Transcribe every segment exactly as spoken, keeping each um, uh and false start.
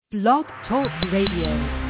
Blog Talk Radio.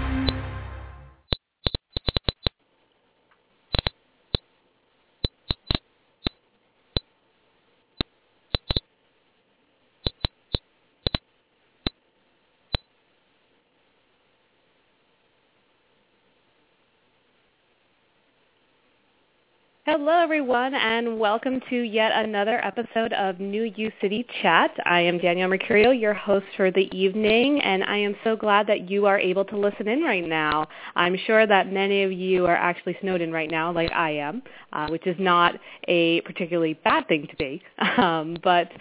Hello, everyone, and welcome to yet another episode of New U City Chat. I am Danielle Mercurio, your host for the evening, and I am so glad that you are able to listen in right now. I'm sure that many of you are actually snowed in right now, like I am, uh, which is not a particularly bad thing to be. Um, but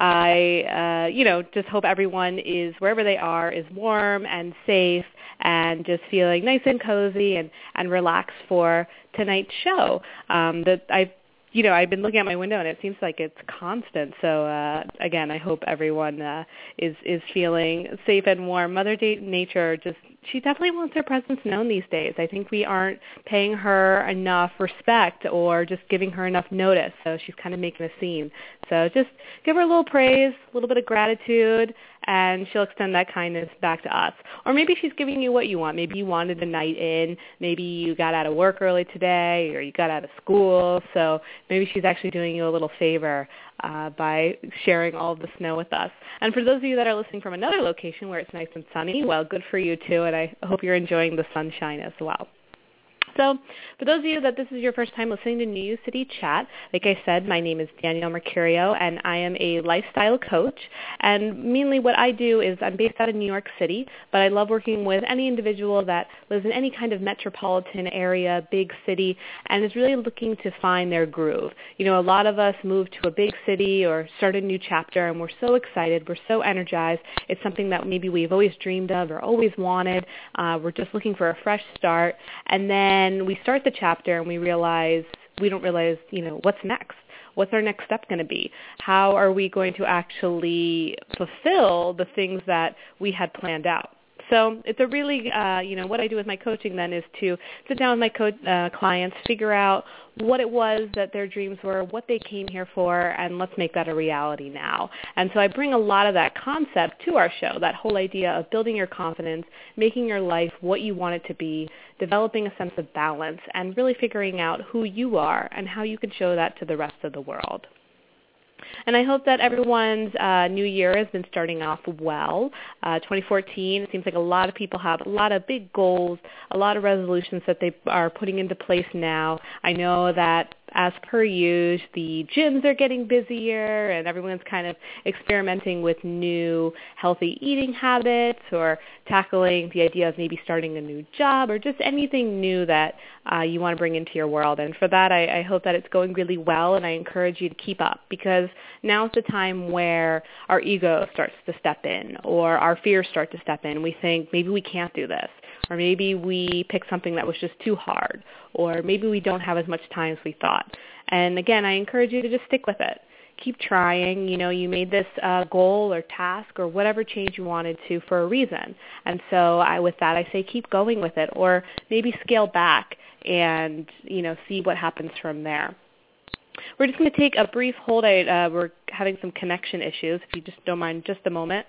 I, uh, you know, just hope everyone is, wherever they are, is warm and safe and just feeling nice and cozy and, and relaxed for tonight's show. Um, that I've, you know, I've been looking at my window and it seems like it's constant. So uh, again, I hope everyone uh, is is feeling safe and warm. Mother Nature just, she definitely wants her presence known these days. I think we aren't paying her enough respect or just giving her enough notice. So she's kind of making a scene. So just give her a little praise, a little bit of gratitude, and she'll extend that kindness back to us. Or maybe she's giving you what you want. Maybe you wanted a night in. Maybe you got out of work early today, or you got out of school. So maybe she's actually doing you a little favor uh, by sharing all of the snow with us. And for those of you that are listening from another location where it's nice and sunny, well, good for you too, and I hope you're enjoying the sunshine as well. So for those of you that this is your first time listening to New U City Chat, like I said, my name is Danielle Mercurio, and I am a lifestyle coach. And mainly what I do is I'm based out of New York City, but I love working with any individual that lives in any kind of metropolitan area, big city, and is really looking to find their groove. You know, a lot of us move to a big city or start a new chapter, and we're so excited, we're so energized. It's something that maybe we've always dreamed of or always wanted. Uh, we're just looking for a fresh start, and then And we start the chapter and we realize, we don't realize, you know, what's next? What's our next step going to be? How are we going to actually fulfill the things that we had planned out? So it's a really, uh, you know, what I do with my coaching then is to sit down with my co- uh, clients, figure out what it was that their dreams were, what they came here for, and let's make that a reality now. And so I bring a lot of that concept to our show, that whole idea of building your confidence, making your life what you want it to be, developing a sense of balance, and really figuring out who you are and how you can show that to the rest of the world. And I hope that everyone's uh, new year has been starting off well. Uh, twenty fourteen, it seems like a lot of people have a lot of big goals, a lot of resolutions that they are putting into place now. I know that as per usual, the gyms are getting busier and everyone's kind of experimenting with new healthy eating habits or tackling the idea of maybe starting a new job or just anything new that uh, you want to bring into your world. And for that, I, I hope that it's going really well, and I encourage you to keep up, because now's the time where our ego starts to step in or our fears start to step in. We think maybe we can't do this, or maybe we picked something that was just too hard, or maybe we don't have as much time as we thought. And again, I encourage you to just stick with it. Keep trying. You know, you made this uh, goal or task or whatever change you wanted to for a reason. And so I, with that, I say keep going with it, or maybe scale back and, you know, see what happens from there. We're just going to take a brief hold. I, uh, we're having some connection issues. If you just don't mind just a moment.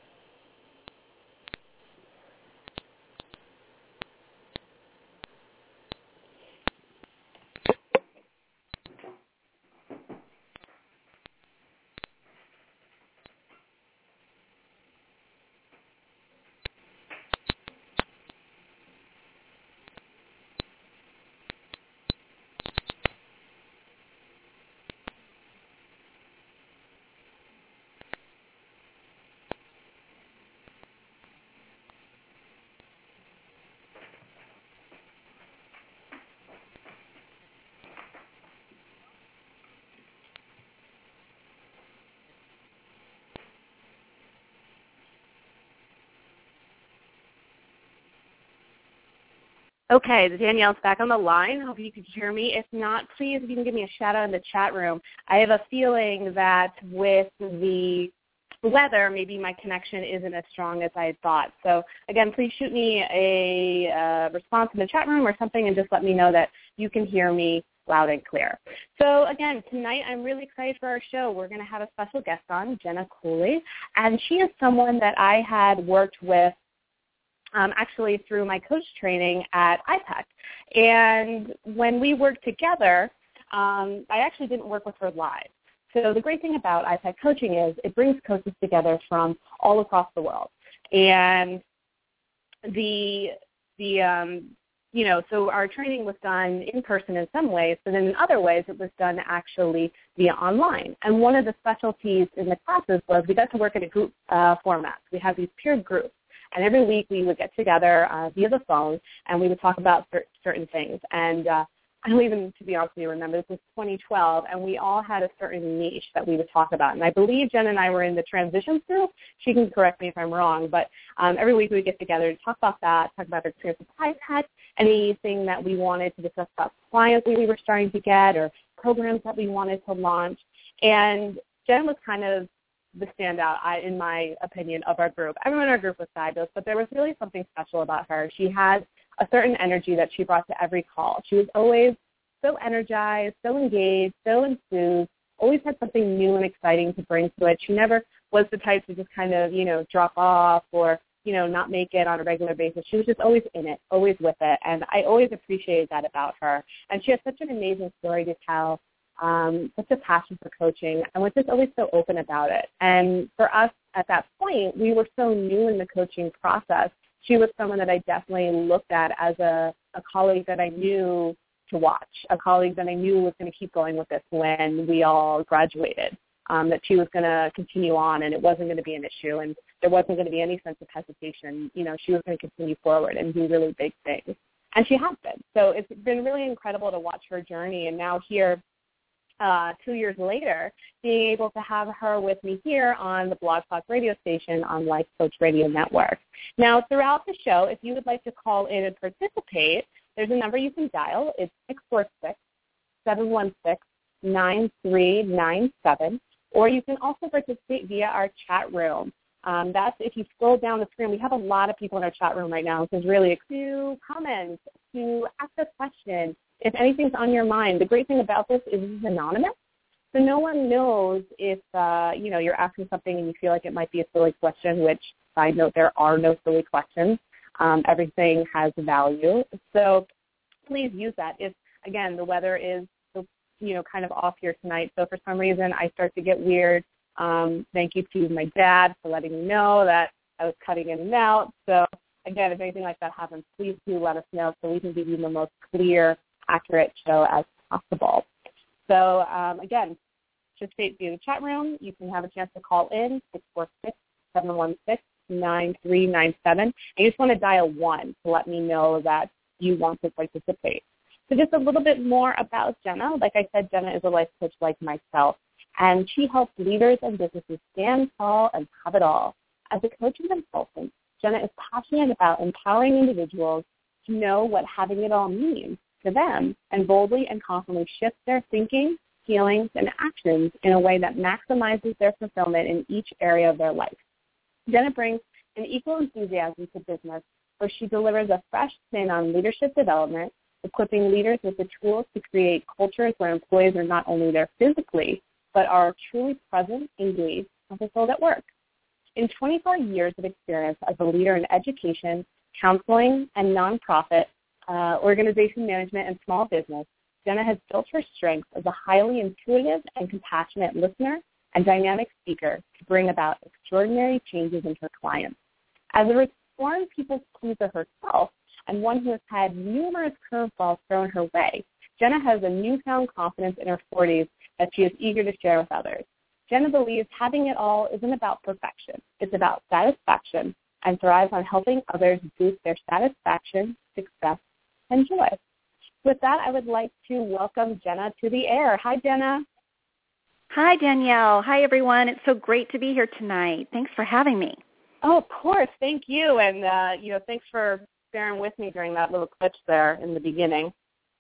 Okay, Danielle's back on the line. Hope you can hear me. If not, please, if you can give me a shout out in the chat room. I have a feeling that with the weather, maybe my connection isn't as strong as I had thought. So, again, please shoot me a uh, response in the chat room or something and just let me know that you can hear me loud and clear. So, again, tonight I'm really excited for our show. We're going to have a special guest on, Jenna Cooley, and she is someone that I had worked with um, actually through my coach training at I P E C. And when we worked together, um, I actually didn't work with her live. So the great thing about I P E C coaching is it brings coaches together from all across the world. And the, the um, you know, so our training was done in person in some ways, but in other ways it was done actually via online. And one of the specialties in the classes was we got to work in a group uh, format. We had these peer groups. And every week we would get together uh, via the phone, and we would talk about cer- certain things. And uh, I don't even, to be honest with you, remember, this was twenty twelve, and we all had a certain niche that we would talk about. And I believe Jen and I were in the transitions group. She can correct me if I'm wrong. But um, every week we would get together to talk about that, talk about our experience with I P E C, anything that we wanted to discuss about clients we were starting to get or programs that we wanted to launch. And Jen was kind of the standout, I, in my opinion, of our group. Everyone in our group was fabulous, but there was really something special about her. She had a certain energy that she brought to every call. She was always so energized, so engaged, so enthused, always had something new and exciting to bring to it. She never was the type to just kind of, you know, drop off or, you know, not make it on a regular basis. She was just always in it, always with it, and I always appreciated that about her. And she has such an amazing story to tell. Um, such a passion for coaching, and was just always so open about it. And for us at that point, we were so new in the coaching process. She was someone that I definitely looked at as a, a colleague that I knew to watch, a colleague that I knew was going to keep going with this when we all graduated, um, that she was going to continue on and it wasn't going to be an issue and there wasn't going to be any sense of hesitation. You know, she was going to continue forward and do really big things. And she has been. So it's been really incredible to watch her journey, and now here, Uh, two years later, being able to have her with me here on the Blog Talk radio station on Life Coach Radio Network. Now, throughout the show, if you would like to call in and participate, there's a number you can dial. It's six four six, seven one six, nine three nine seven, or you can also participate via our chat room. Um, that's if you scroll down the screen. We have a lot of people in our chat room right now. This is really to comment, to ask a question, if anything's on your mind. The great thing about this is it's anonymous, so no one knows if uh, you know you're asking something and you feel like it might be a silly question. Which, side note, there are no silly questions. Um, everything has value, so please use that. If again the weather is you know kind of off here tonight, so for some reason I start to get weird. Um, thank you to my dad for letting me know that I was cutting in and out. So again, if anything like that happens, please do let us know so we can give you the most clear, accurate show as possible. So um, again, just stay via the chat room. You can have a chance to call in, six four six, seven one six, nine three nine seven. And you just want to dial one to let me know that you want to participate. So just a little bit more about Jenna. Like I said, Jenna is a life coach like myself, and she helps leaders and businesses stand tall and have it all. As a coach and consultant, Jenna is passionate about empowering individuals to know what having it all means to them and boldly and confidently shift their thinking, feelings, and actions in a way that maximizes their fulfillment in each area of their life. Jenna brings an equal enthusiasm to business where she delivers a fresh spin on leadership development, equipping leaders with the tools to create cultures where employees are not only there physically, but are truly present, engaged, and fulfilled at work. In twenty-four years of experience as a leader in education, counseling, and nonprofit uh, organization management and small business, Jenna has built her strengths as a highly intuitive and compassionate listener and dynamic speaker to bring about extraordinary changes in her clients. As a reformed people pleaser herself and one who has had numerous curveballs thrown her way, Jenna has a newfound confidence in her forties that she is eager to share with others. Jenna believes having it all isn't about perfection. It's about satisfaction and thrives on helping others boost their satisfaction, success, and joy. With that, I would like to welcome Jenna to the air. Hi, Jenna. Hi, Danielle. Hi, everyone. It's so great to be here tonight. Thanks for having me. Oh, of course. Thank you. And, uh, you know, thanks for bearing with me during that little glitch there in the beginning.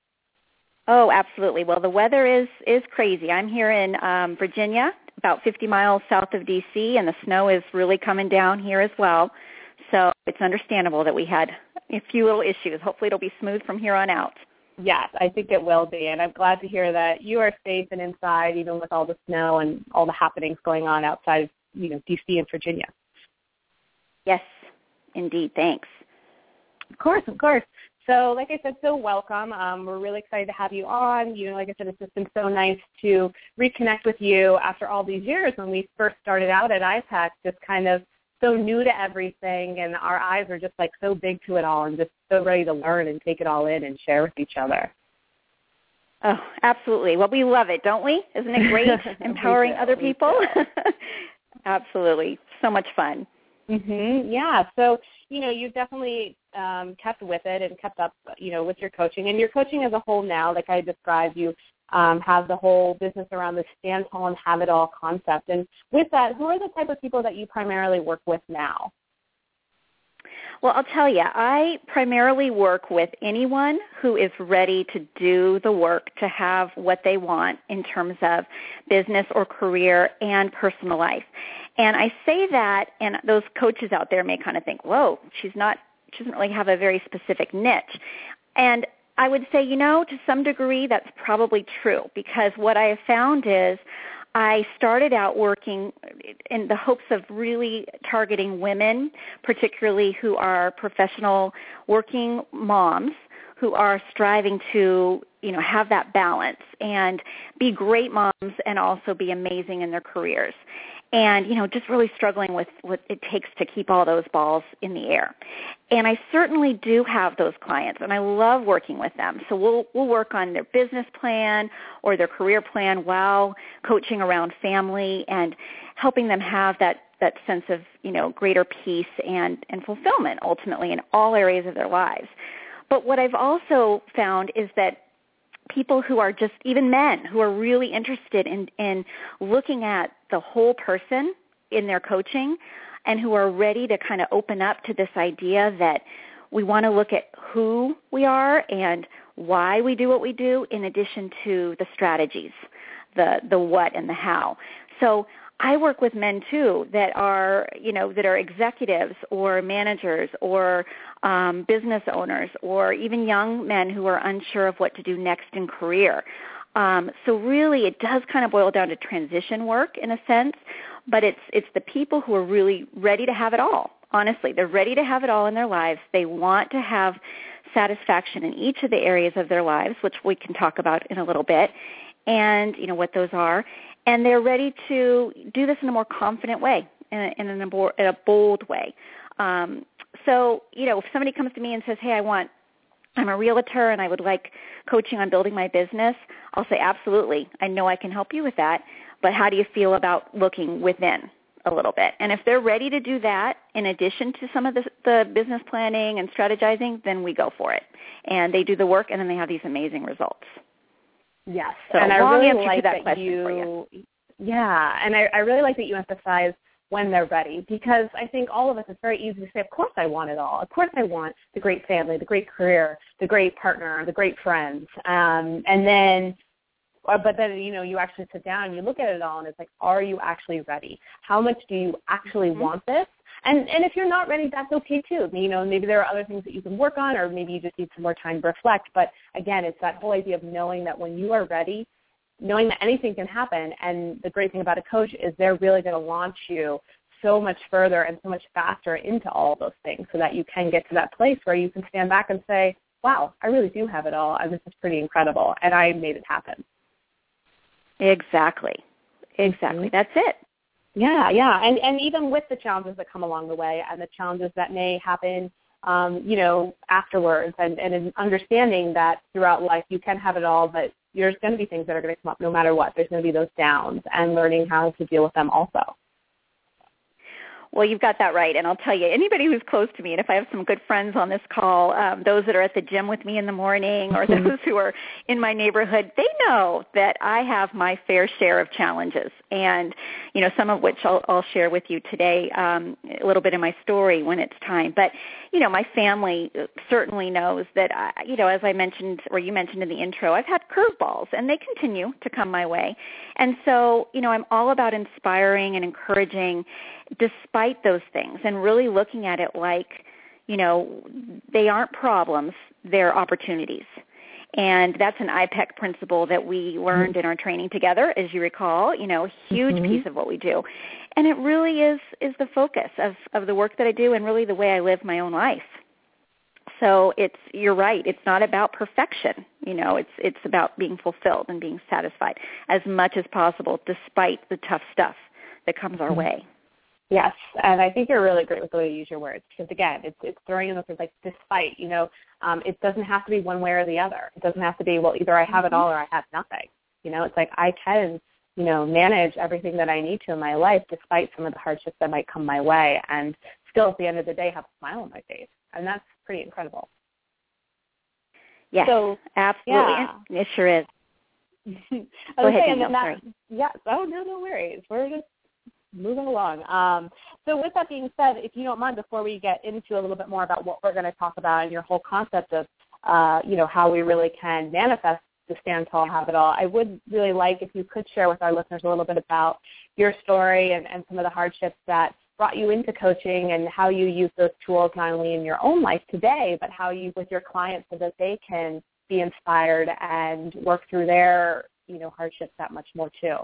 Oh, absolutely. Well, the weather is, is crazy. I'm here in um, Virginia, about fifty miles south of D C, and the snow is really coming down here as well. So it's understandable that we had a few little issues. Hopefully it'll be smooth from here on out. Yes, I think it will be, and I'm glad to hear that you are safe and inside, even with all the snow and all the happenings going on outside of, you know, D C and Virginia. Yes, indeed. Thanks. Of course, of course. So like I said, so welcome. Um, we're really excited to have you on. You know, like I said, it's just been so nice to reconnect with you after all these years when we first started out at I PAC, just kind of so new to everything, and our eyes are just like so big to it all and just so ready to learn and take it all in and share with each other. Oh, absolutely. Well, we love it, don't we? Isn't it great empowering do, other people? Absolutely. So much fun. Mm-hmm. Yeah. So, you know, you've definitely um, kept with it and kept up, you know, with your coaching. And your coaching as a whole now, like I described, you um, have the whole business around the stand tall and have it all concept. And with that, who are the type of people that you primarily work with now? Well, I'll tell you, I primarily work with anyone who is ready to do the work to have what they want in terms of business or career and personal life. And I say that, and those coaches out there may kind of think, whoa, she's not, she doesn't really have a very specific niche. And I would say, you know, to some degree that's probably true, because what I have found is I started out working in the hopes of really targeting women, particularly who are professional working moms who are striving to, you know, have that balance and be great moms and also be amazing in their careers. And, you know, just really struggling with what it takes to keep all those balls in the air. And I certainly do have those clients, and I love working with them. So we'll we'll work on their business plan or their career plan while coaching around family and helping them have that, that sense of, you know, greater peace and, and fulfillment ultimately in all areas of their lives. But what I've also found is that people who are just, even men, who are really interested in, in looking at the whole person in their coaching and who are ready to kind of open up to this idea that we want to look at who we are and why we do what we do in addition to the strategies, the, the what and the how. So I work with men, too, that are, you know, that are executives or managers or um, business owners or even young men who are unsure of what to do next in career. Um, so really it does kind of boil down to transition work in a sense, but it's it's the people who are really ready to have it all. Honestly, they're ready to have it all in their lives. They want to have satisfaction in each of the areas of their lives, which we can talk about in a little bit, and, you know, what those are. And they're ready to do this in a more confident way, in a, in a, in a bold way. Um, so, you know, if somebody comes to me and says, hey, I want, I'm a realtor and I would like coaching on building my business, I'll say, absolutely. I know I can help you with that, but how do you feel about looking within a little bit? And if they're ready to do that, in addition to some of the, the business planning and strategizing, then we go for it. And they do the work, and then they have these amazing results. Yes, so and I long really answer like to that, that you, for you. Yeah, and I, I really like that you emphasize when they're ready, because I think all of us, it's very easy to say, of course I want it all. Of course I want the great family, the great career, the great partner, the great friends. Um, and then, but then, you know, you actually sit down and you look at it all and it's like, are you actually ready? How much do you actually mm-hmm. want this? And and if you're not ready, that's okay too. You know, maybe there are other things that you can work on, or maybe you just need some more time to reflect. But again, it's that whole idea of knowing that when you are ready, knowing that anything can happen. And the great thing about a coach is they're really going to launch you so much further and so much faster into all of those things so that you can get to that place where you can stand back and say, wow, I really do have it all, and this is pretty incredible, and I made it happen. Exactly. Exactly. That's it. Yeah, yeah, and and even with the challenges that come along the way and the challenges that may happen, um, you know, afterwards, and, and understanding that throughout life you can have it all, but there's going to be things that are going to come up no matter what. There's going to be those downs, and learning how to deal with them also. Well, you've got that right, and I'll tell you, anybody who's close to me, and if I have some good friends on this call, um, those that are at the gym with me in the morning or those who are in my neighborhood, they know that I have my fair share of challenges, and, you know, some of which I'll, I'll share with you today, um, a little bit in my story when it's time. But, you know, my family certainly knows that, I, you know, as I mentioned, or you mentioned in the intro, I've had curveballs, and they continue to come my way. And so, you know, I'm all about inspiring and encouraging despite those things, and really looking at it like, you know, they aren't problems, they're opportunities. And that's an I PAC principle that we learned in our training together, as you recall, you know, a huge mm-hmm. piece of what we do. And it really is, is the focus of, of the work that I do and really the way I live my own life. So it's, you're right, it's not about perfection. You know, it's it's about being fulfilled and being satisfied as much as possible despite the tough stuff that comes our way. Yes, and I think you're really great with the way you use your words, because again, it's it's throwing in the words like despite. You know, um, it doesn't have to be one way or the other. It doesn't have to be, well, either I have it all or I have nothing. You know, it's like I can, you know, manage everything that I need to in my life despite some of the hardships that might come my way, and still at the end of the day have a smile on my face, and that's pretty incredible. Yes, so, absolutely. Yeah. It sure is. Go ahead, Danielle, that, sorry. Yes. Oh, no, no worries. We're just moving along. Um, so with that being said, if you don't mind, before we get into a little bit more about what we're going to talk about and your whole concept of, uh, you know, how we really can manifest the Stand Tall, Have It All, I would really like if you could share with our listeners a little bit about your story and, and some of the hardships that brought you into coaching and how you use those tools not only in your own life today, but how you with your clients so that they can be inspired and work through their, you know, hardships that much more too.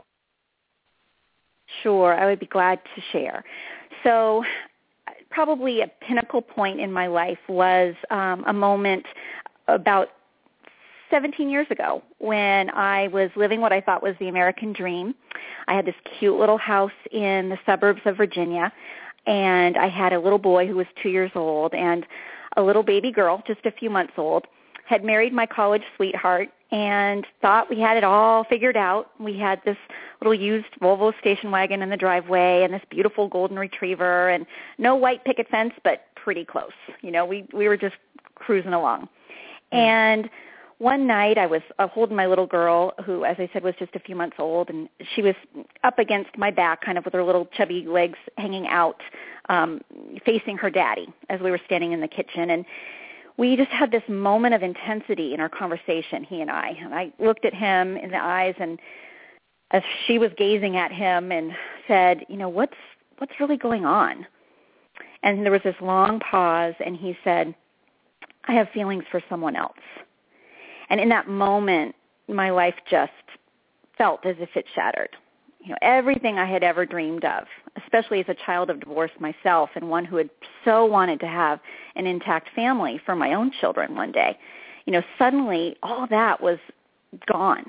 Sure, I would be glad to share. So probably a pinnacle point in my life was um, a moment about seventeen years ago when I was living what I thought was the American dream. I had this cute little house in the suburbs of Virginia, and I had a little boy who was two years old and a little baby girl, just a few months old, had married my college sweetheart and thought we had it all figured out. We had this little used Volvo station wagon in the driveway and this beautiful golden retriever and no white picket fence, but pretty close. You know, we, we were just cruising along. Mm. And one night I was uh, holding my little girl who, as I said, was just a few months old, and she was up against my back kind of with her little chubby legs hanging out, um, facing her daddy as we were standing in the kitchen. And we just had this moment of intensity in our conversation, he and I. And I looked at him in the eyes, and as she was gazing at him and said, you know, what's what's really going on? And there was this long pause, and he said, I have feelings for someone else. And in that moment, my life just felt as if it shattered. You know, everything I had ever dreamed of, especially as a child of divorce myself and one who had so wanted to have an intact family for my own children one day, you know, suddenly all that was gone.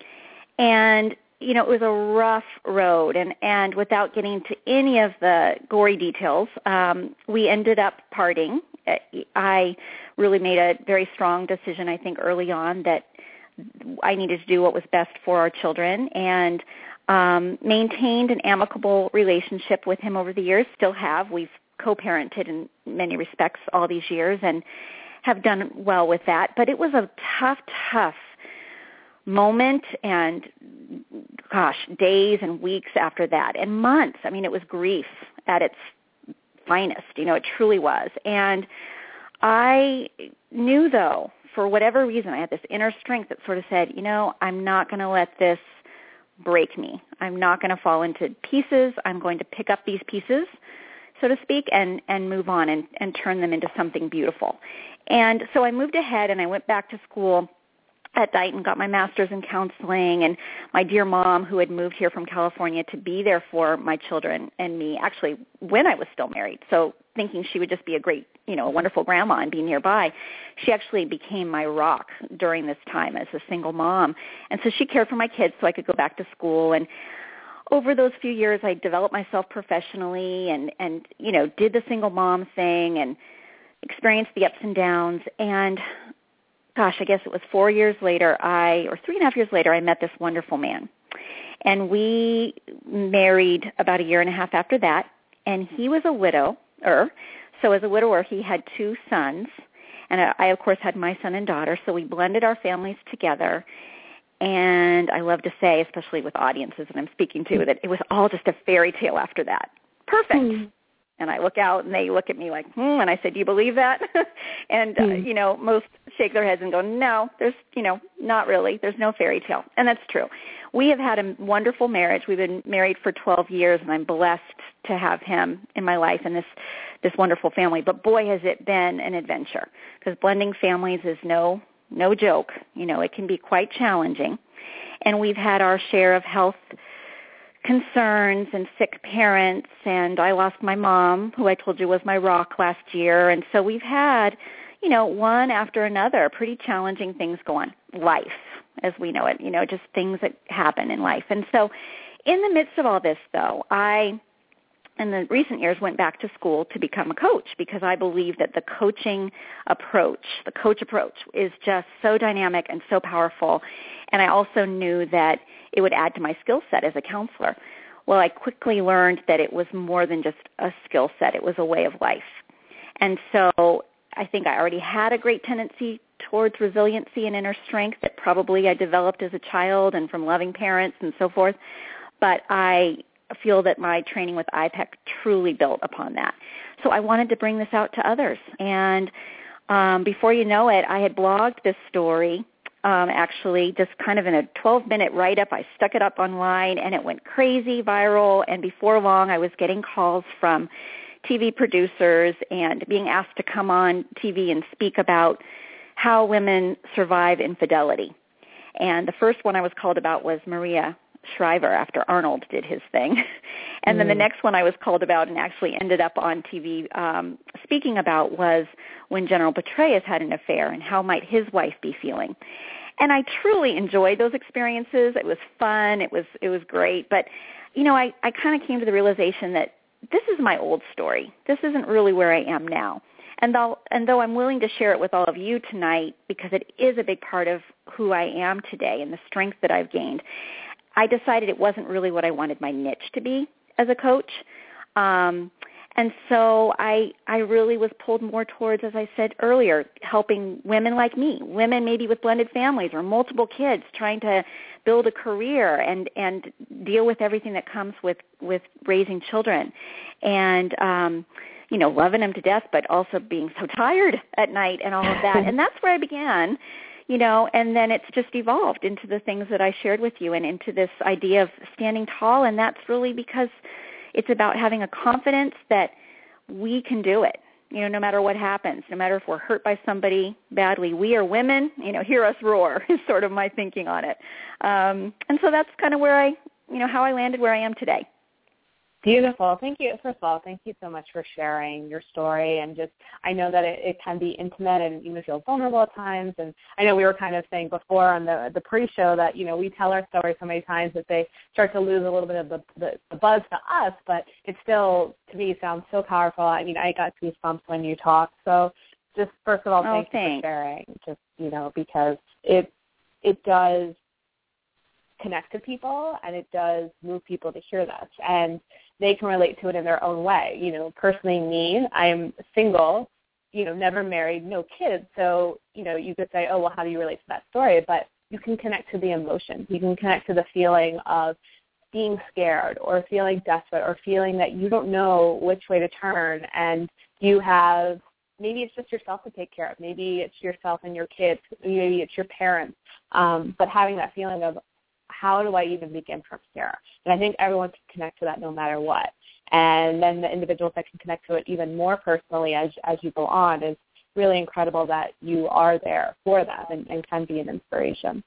And, you know, it was a rough road. And, and without getting to any of the gory details, um, we ended up parting. I really made a very strong decision, I think, early on that I needed to do what was best for our children, and um, maintained an amicable relationship with him over the years, still have. We've co-parented in many respects all these years and have done well with that. But it was a tough, tough moment and, gosh, days and weeks after that and months. I mean, it was grief at its finest. You know, it truly was. And I knew, though, for whatever reason, I had this inner strength that sort of said, you know, I'm not going to let this break me. I'm not going to fall into pieces. I'm going to pick up these pieces, so to speak, and, and move on and, and turn them into something beautiful. And so I moved ahead and I went back to school at Dighton, got my master's in counseling, and my dear mom, who had moved here from California to be there for my children and me, actually when I was still married, so thinking she would just be a great, you know, a wonderful grandma and be nearby, she actually became my rock during this time as a single mom. And so she cared for my kids so I could go back to school. And over those few years, I developed myself professionally and, and you know, did the single mom thing and experienced the ups and downs. And gosh, I guess it was four years later, I, or three and a half years later, I met this wonderful man. And we married about a year and a half after that, and he was a widower. So as a widower, he had two sons, and I, of course, had my son and daughter, so we blended our families together. And I love to say, especially with audiences that I'm speaking to, that it was all just a fairy tale after that. Perfect. Mm. And I look out, and they look at me like, hmm, and I said, do you believe that? and, mm. uh, you know, most shake their heads and go, no, there's, you know, not really. There's no fairy tale. And that's true. We have had a wonderful marriage. We've been married for twelve years, and I'm blessed to have him in my life and this, this wonderful family. But, boy, has it been an adventure, because blending families is no, no joke. You know, it can be quite challenging. And we've had our share of health concerns and sick parents, and I lost my mom, who I told you was my rock last year. And so we've had, you know, one after another, pretty challenging things go on. Life, as we know it, you know, just things that happen in life. And so in the midst of all this, though, I, in the recent years, went back to school to become a coach because I believe that the coaching approach, the coach approach, is just so dynamic and so powerful. And I also knew that it would add to my skill set as a counselor. Well, I quickly learned that it was more than just a skill set. It was a way of life. And so I think I already had a great tendency towards resiliency and inner strength that probably I developed as a child and from loving parents and so forth. But I feel that my training with I PEC truly built upon that. So I wanted to bring this out to others. And um, before you know it, I had blogged this story, um, actually, just kind of in a twelve-minute write-up. I stuck it up online, and it went crazy viral. And before long, I was getting calls from T V producers and being asked to come on T V and speak about how women survive infidelity. And the first one I was called about was Maria Shriver after Arnold did his thing. And mm. then the next one I was called about and actually ended up on T V um, speaking about was when General Petraeus had an affair and how might his wife be feeling. And I truly enjoyed those experiences. It was fun. It was it was great. But, you know, I, I kind of came to the realization that this is my old story. This isn't really where I am now. And though, and though I'm willing to share it with all of you tonight because it is a big part of who I am today and the strength that I've gained, I decided it wasn't really what I wanted my niche to be as a coach. Um, and so I I really was pulled more towards, as I said earlier, helping women like me, women maybe with blended families or multiple kids trying to build a career and, and deal with everything that comes with, with raising children and, um, you know, loving them to death, but also being so tired at night and all of that. And that's where I began. You know, and then it's just evolved into the things that I shared with you and into this idea of standing tall, and that's really because it's about having a confidence that we can do it, you know, no matter what happens, no matter if we're hurt by somebody badly. We are women, you know, hear us roar is sort of my thinking on it. Um, and so that's kind of where I, you know, how I landed where I am today. Beautiful. Thank you. First of all, thank you so much for sharing your story. And just, I know that it, it can be intimate and even feel vulnerable at times. And I know we were kind of saying before on the the pre-show that, you know, we tell our story so many times that they start to lose a little bit of the, the, the buzz to us, but it still, to me, sounds so powerful. I mean, I got goosebumps when you talked. So just, first of all, oh, thank thanks. you for sharing, just, you know, because it it does connect to people and it does move people to hear this. And they can relate to it in their own way. You know, personally me, I'm single, you know, never married, no kids. So, you know, you could say, oh, well, how do you relate to that story? But you can connect to the emotions. You can connect to the feeling of being scared or feeling desperate or feeling that you don't know which way to turn. And you have, maybe it's just yourself to take care of. Maybe it's yourself and your kids. Maybe it's your parents. Um, but having that feeling of, how do I even begin from here? And I think everyone can connect to that no matter what. And then the individuals that can connect to it even more personally as as you go on is really incredible that you are there for them and, and can be an inspiration.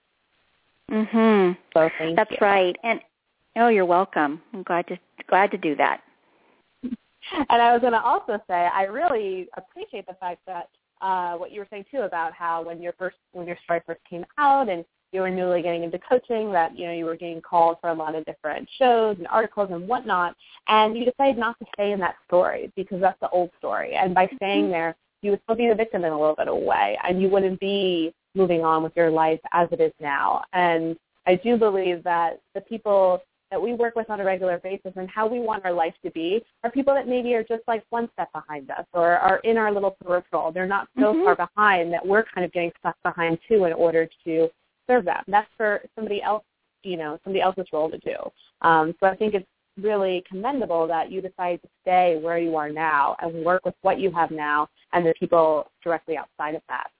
Mhm. So thank That's you. That's right. And oh, you're welcome. I'm glad to glad to do that. And I was going to also say I really appreciate the fact that uh, what you were saying too about how when your first when your story first came out and you were newly getting into coaching, that, you know, you were getting called for a lot of different shows and articles and whatnot, and you decided not to stay in that story because that's the old story. And by staying there, you would still be the victim in a little bit of a way, and you wouldn't be moving on with your life as it is now. And I do believe that the people that we work with on a regular basis and how we want our life to be are people that maybe are just like one step behind us or are in our little peripheral. They're not so mm-hmm. far behind that we're kind of getting stuck behind too in order to serve them. That's for somebody else, you know, somebody else's role to do. Um, so I think it's really commendable that you decided to stay where you are now and work with what you have now and the people directly outside of that.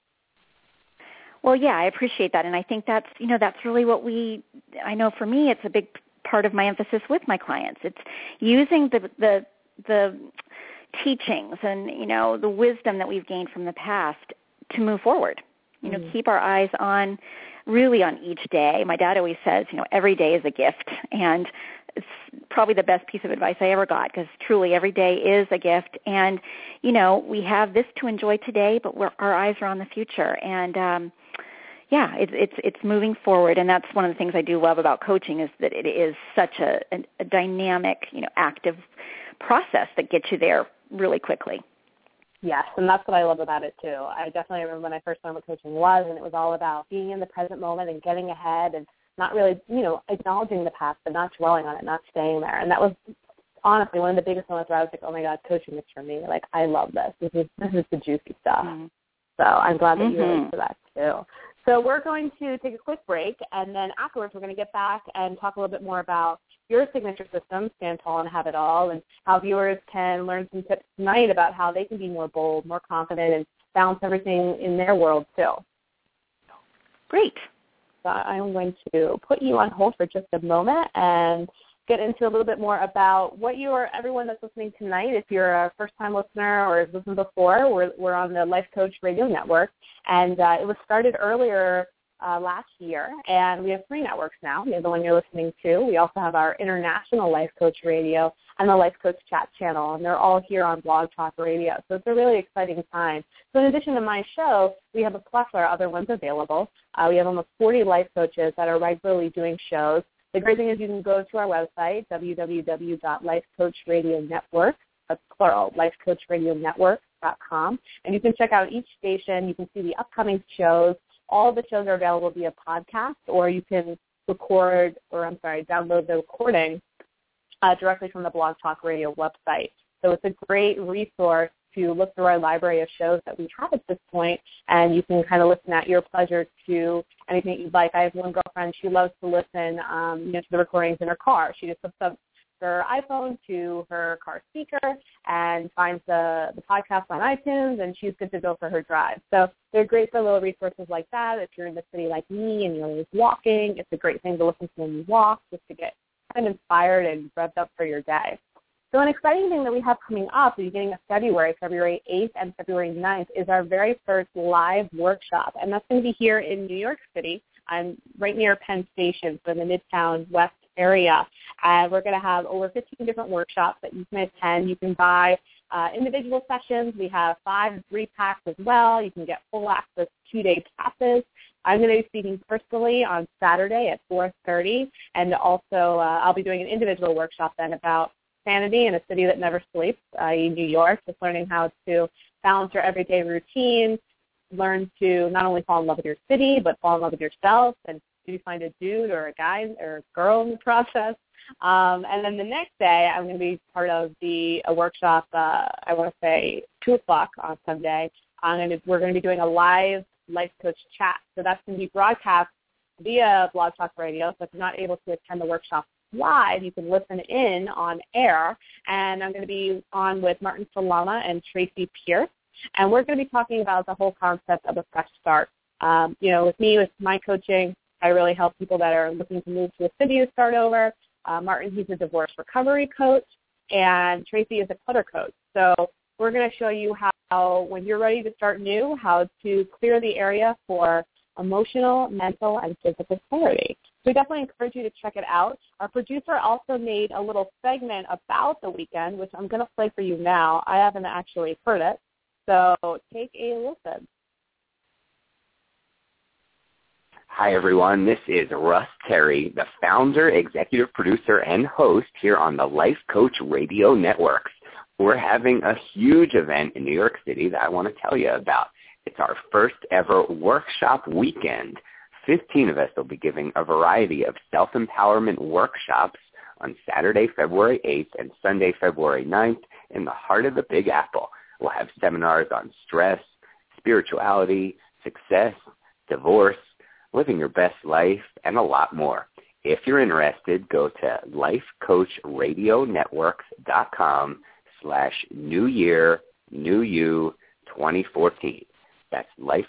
Well, yeah, I appreciate that. And I think that's, you know, that's really what we, I know for me, it's a big part of my emphasis with my clients. It's using the, the, the teachings and, you know, the wisdom that we've gained from the past to move forward. You know, mm. keep our eyes on, really on each day. My dad always says, you know, every day is a gift. And it's probably the best piece of advice I ever got, because truly every day is a gift. And, you know, we have this to enjoy today, but we're, our eyes are on the future. And, um, yeah, it's, it's, it's moving forward. And that's one of the things I do love about coaching, is that it is such a, a, a dynamic, you know, active process that gets you there really quickly. Yes, and that's what I love about it, too. I definitely remember when I first learned what coaching was, and it was all about being in the present moment and getting ahead and not really, you know, acknowledging the past, but not dwelling on it, not staying there. And that was honestly one of the biggest moments where I was like, oh, my God, coaching is for me. Like, I love this. This is, this is the juicy stuff. Mm-hmm. So I'm glad that mm-hmm. you relate to that, too. So we're going to take a quick break, and then afterwards we're going to get back and talk a little bit more about your signature system, Stand Tall and Have It All, and how viewers can learn some tips tonight about how they can be more bold, more confident, and balance everything in their world, too. Great. So I'm going to put you on hold for just a moment and get into a little bit more about what you are, everyone that's listening tonight. If you're a first-time listener or has listened before, we're, we're on the Life Coach Radio Network, and uh, it was started earlier uh, last year, and we have three networks now. We have the one you're listening to. We also have our International Life Coach Radio and the Life Coach Chat channel, and they're all here on Blog Talk Radio. So it's a really exciting time. So in addition to my show, we have a plethora of other ones available. Uh, we have almost forty life coaches that are regularly doing shows. The great thing is you can go to our website, w w w dot life coach radio network, that's plural, life coach radio network dot com, and you can check out each station. You can see the upcoming shows. All of the shows are available via podcast, or you can record, or I'm sorry, download the recording uh, directly from the Blog Talk Radio website. So it's a great resource to look through our library of shows that we have at this point, and you can kind of listen at your pleasure to anything you'd like. I have one girlfriend, she loves to listen um, you know, to the recordings in her car. She just hooks up her iPhone to her car speaker and finds the, the podcast on iTunes, and she's good to go for her drive. So they're great for little resources like that. If you're in the city like me and you're always walking, it's a great thing to listen to when you walk, just to get kind of inspired and revved up for your day. So an exciting thing that we have coming up at the beginning of February, February eighth and February ninth, is our very first live workshop, and that's going to be here in New York City. I'm right near Penn Station, so in the Midtown West area. Uh, we're going to have over fifteen different workshops that you can attend. You can buy uh, individual sessions. We have five and three packs as well. You can get full access two-day passes. I'm going to be speaking personally on Saturday at four thirty, and also uh, I'll be doing an individual workshop then about sanity in a city that never sleeps, uh, in New York, just learning how to balance your everyday routine, learn to not only fall in love with your city, but fall in love with yourself, and do you find a dude or a guy or a girl in the process. Um, and then the next day, I'm going to be part of the a workshop, uh, I want to say two o'clock on Sunday. I'm going to, we're going to be doing a live life coach chat. So that's going to be broadcast via Blog Talk Radio. So if you're not able to attend the workshop live, you can listen in on air. And I'm going to be on with Martin Salama and Tracy Pierce. And we're going to be talking about the whole concept of a fresh start. Um, you know, with me, with my coaching, I really help people that are looking to move to a city to start over. Uh, Martin, he's a divorce recovery coach, and Tracy is a clutter coach. So we're going to show you how, when you're ready to start new, how to clear the area for emotional, mental, and physical clarity. So we definitely encourage you to check it out. Our producer also made a little segment about the weekend, which I'm going to play for you now. I haven't actually heard it, so take a listen. Hi, everyone. This is Russ Terry, the founder, executive producer, and host here on the Life Coach Radio Networks. We're having a huge event in New York City that I want to tell you about. It's our first ever workshop weekend. fifteen of us will be giving a variety of self-empowerment workshops on Saturday, February eighth and Sunday, February ninth in the heart of the Big Apple. We'll have seminars on stress, spirituality, success, divorce, living your best life, and a lot more. If you're interested, go to lifecoachradionetworks.com slash new year, new you, twenty fourteen. That's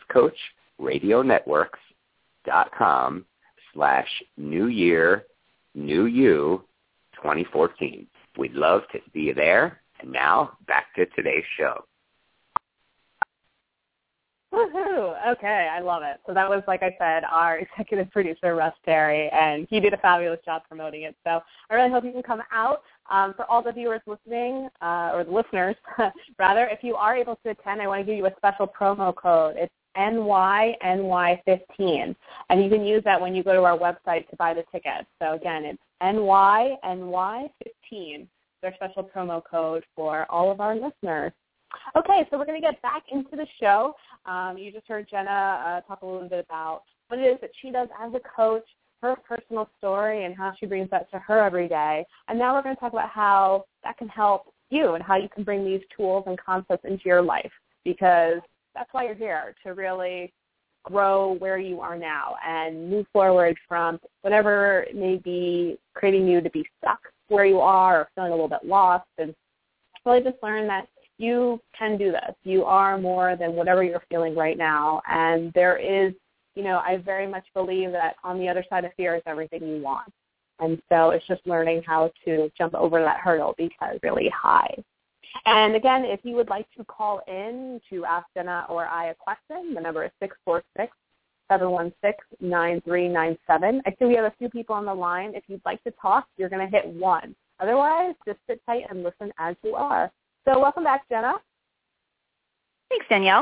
lifecoachradionetworks.com slash new year, new you, twenty fourteen. We'd love to see you there. And now, back to today's show. Woohoo! Okay, I love it. So that was, like I said, our executive producer, Russ Terry, and he did a fabulous job promoting it. So I really hope you can come out. Um, for all the viewers listening, uh, or the listeners, rather, if you are able to attend, I want to give you a special promo code. It's N Y N Y fifteen, and you can use that when you go to our website to buy the tickets. So, again, it's N Y N Y fifteen, their special promo code for all of our listeners. Okay, so we're going to get back into the show. Um, you just heard Jenna uh, talk a little bit about what it is that she does as a coach, her personal story, and how she brings that to her every day. And now we're going to talk about how that can help you and how you can bring these tools and concepts into your life, because that's why you're here, to really grow where you are now and move forward from whatever may be creating you to be stuck where you are or feeling a little bit lost, and really just learn that you can do this. You are more than whatever you're feeling right now, and there is, you know, I very much believe that on the other side of fear is everything you want. And so it's just learning how to jump over that hurdle because it's really high. And again, if you would like to call in to ask Jenna or I a question, the number is six four six, seven one six, nine three nine seven. I see we have a few people on the line. If you'd like to talk, you're going to hit one. Otherwise, just sit tight and listen as you are. So welcome back, Jenna. Thanks, Danielle.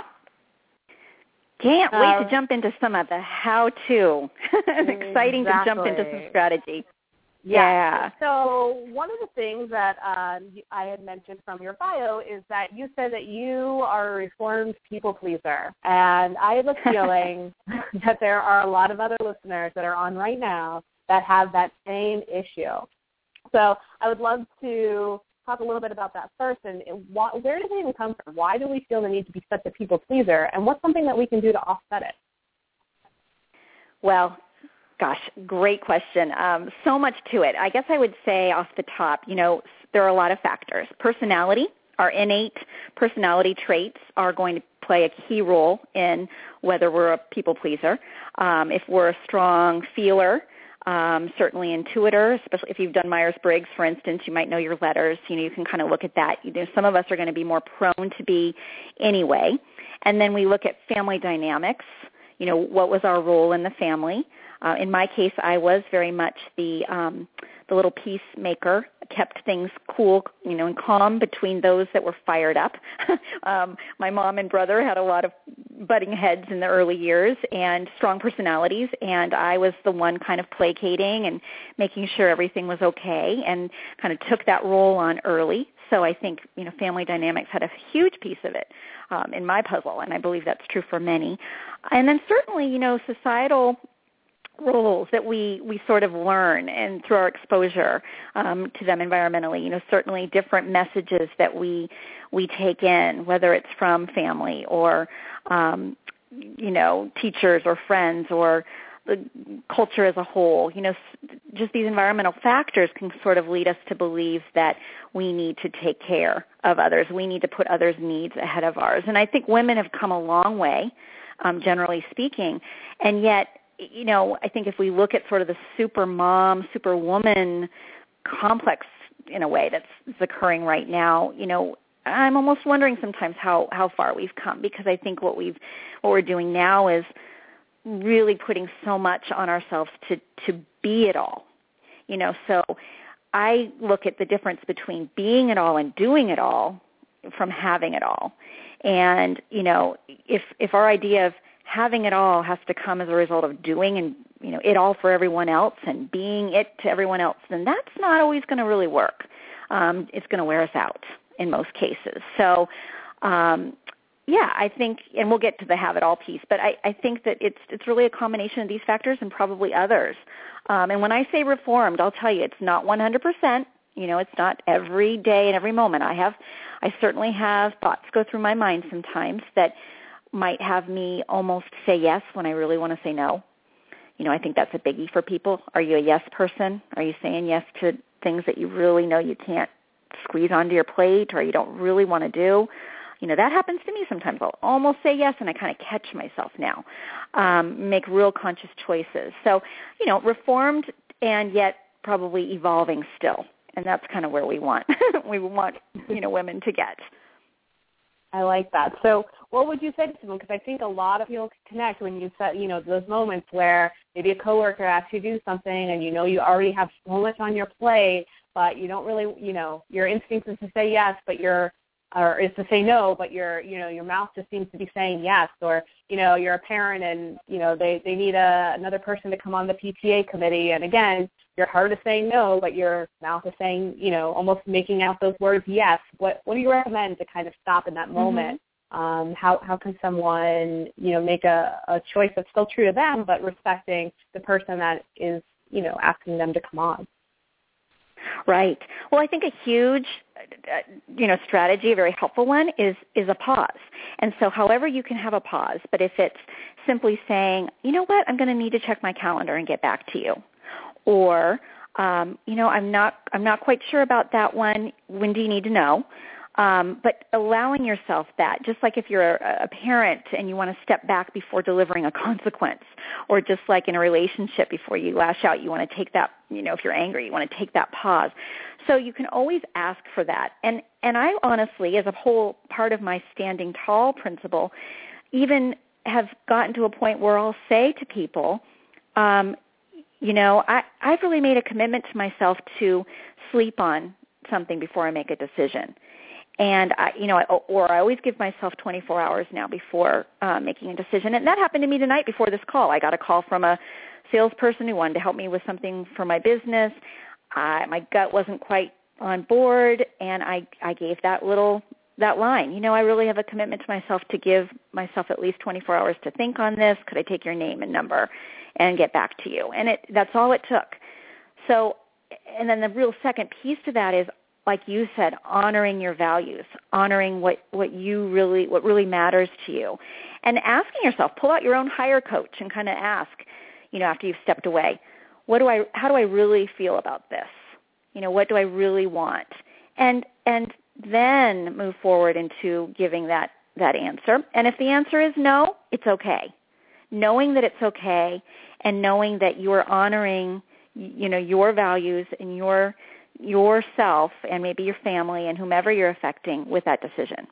Can't wait uh, to jump into some of the how-to. It's exciting exactly. to jump into some strategy. Yeah. yeah. So one of the things that uh, I had mentioned from your bio is that you said that you are a reformed people pleaser. And I have a feeling that there are a lot of other listeners that are on right now that have that same issue. So I would love to talk a little bit about that first, and why, where does it even come from? Why do we feel the need to be such a people pleaser, and what's something that we can do to offset it? Well, gosh, great question. Um, so much to it. I guess I would say off the top, you know, there are a lot of factors. Personality, our innate personality traits are going to play a key role in whether we're a people pleaser. Um, if we're a strong feeler, Um, certainly intuitor, especially if you've done Myers-Briggs, for instance, you might know your letters. You know, you can kind of look at that. You know, some of us are going to be more prone to be anyway. And then we look at family dynamics. You know, what was our role in the family? Uh, in my case, I was very much the um, the little peacemaker, kept things cool, you know, and calm between those that were fired up. um, my mom and brother had a lot of butting heads in the early years and strong personalities, and I was the one kind of placating and making sure everything was okay, and kind of took that role on early. So I think, you know, family dynamics had a huge piece of it um, in my puzzle, and I believe that's true for many. And then certainly, you know, societal roles that we, we sort of learn and through our exposure um, to them environmentally, you know, certainly different messages that we we take in, whether it's from family or, um, you know, teachers or friends or the culture as a whole. You know, just these environmental factors can sort of lead us to believe that we need to take care of others. We need to put others' needs ahead of ours. And I think women have come a long way, um, generally speaking, and yet, you know, I think if we look at sort of the super mom, super woman complex in a way that's, that's occurring right now, you know, I'm almost wondering sometimes how, how far we've come, because I think what we've what we're doing now is really putting so much on ourselves to, to be it all. You know, so I look at the difference between being it all and doing it all from having it all. And, you know, if if our idea of having it all has to come as a result of doing and, you know, it all for everyone else and being it to everyone else, then that's not always going to really work. Um, it's going to wear us out in most cases. So, um, yeah, I think, and we'll get to the have it all piece, but I, I think that it's it's really a combination of these factors and probably others. Um, and when I say reformed, I'll tell you, it's not one hundred percent. You know, it's not every day and every moment. I have, I certainly have thoughts go through my mind sometimes that might have me almost say yes when I really want to say no. You know, I think that's a biggie for people. Are you a yes person? Are you saying yes to things that you really know you can't squeeze onto your plate or you don't really want to do? You know, that happens to me sometimes. I'll almost say yes, and I kind of catch myself now, um, make real conscious choices. So, you know, reformed and yet probably evolving still. And that's kind of where we want we want, you know, women to get. I like that. So what would you say to someone? Because I think a lot of people can connect when you set, you know, those moments where maybe a coworker asks you to do something and you know you already have so much on your plate, but you don't really, you know, your instinct is to say yes, but your or is to say no, but your, you know, your mouth just seems to be saying yes. Or, you know, you're a parent and, you know, they, they need a, another person to come on the P T A committee. And again, your heart is saying no, but your mouth is saying, you know, almost making out those words yes. What what do you recommend to kind of stop in that moment? Mm-hmm. Um, how how can someone, you know, make a, a choice that's still true to them, but respecting the person that is, you know, asking them to come on? Right. Well, I think a huge, uh, you know, strategy, a very helpful one, is is a pause. And so however you can have a pause, but if it's simply saying, you know what, I'm going to need to check my calendar and get back to you. Or, um, you know, I'm not I'm not quite sure about that one. When do you need to know? Um, but allowing yourself that, just like if you're a, a parent and you want to step back before delivering a consequence, or just like in a relationship before you lash out, you want to take that, you know, if you're angry, you want to take that pause. So you can always ask for that. And, and I honestly, as a whole part of my standing tall principle, even have gotten to a point where I'll say to people, um, you know, I, I've really made a commitment to myself to sleep on something before I make a decision. And, I, you know, I, or I always give myself twenty-four hours now before uh, making a decision. And that happened to me tonight before this call. I got a call from a salesperson who wanted to help me with something for my business. Uh, my gut wasn't quite on board, and I, I gave that little, that line. You know, I really have a commitment to myself to give myself at least twenty-four hours to think on this. Could I take your name and number and get back to you? And it, that's all it took. So, and then the real second piece to that is, like you said, honoring your values, honoring what, what you really, what really matters to you, and asking yourself, pull out your own higher coach and kind of ask, you know, after you've stepped away, what do I, how do I really feel about this? You know, what do I really want? And, and then move forward into giving that, that answer. And if the answer is no, it's okay. Knowing that it's okay, and knowing that you are honoring, you know, your values and your yourself and maybe your family and whomever you're affecting with that decision.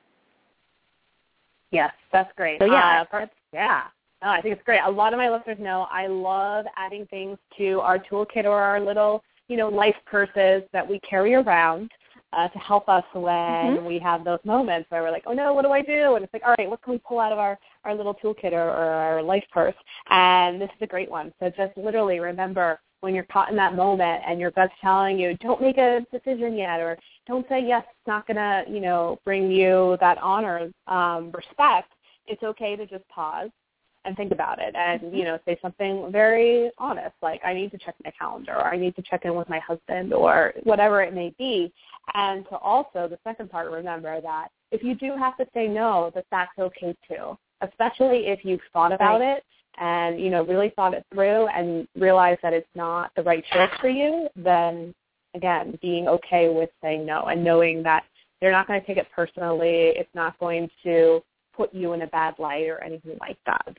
Yes, that's great. So yeah, uh, yeah. No, I think it's great. A lot of my listeners know I love adding things to our toolkit or our little, you know, life purses that we carry around uh, to help us when mm-hmm. we have those moments where we're like, oh no, what do I do? And it's like, all right, what can we pull out of our, our little toolkit or, or our life purse? And this is a great one. So just literally remember, when you're caught in that moment and your gut's telling you, don't make a decision yet, or don't say yes, it's not going to, you know, bring you that honor, um, respect, it's okay to just pause and think about it and, you know, say something very honest, like I need to check my calendar, or I need to check in with my husband, or whatever it may be. And to also, the second part, remember that if you do have to say no, that that's okay too, especially if you've thought about right. it and, you know, really thought it through and realized that it's not the right choice for you, then, again, being okay with saying no and knowing that they're not going to take it personally. It's not going to put you in a bad light or anything like that.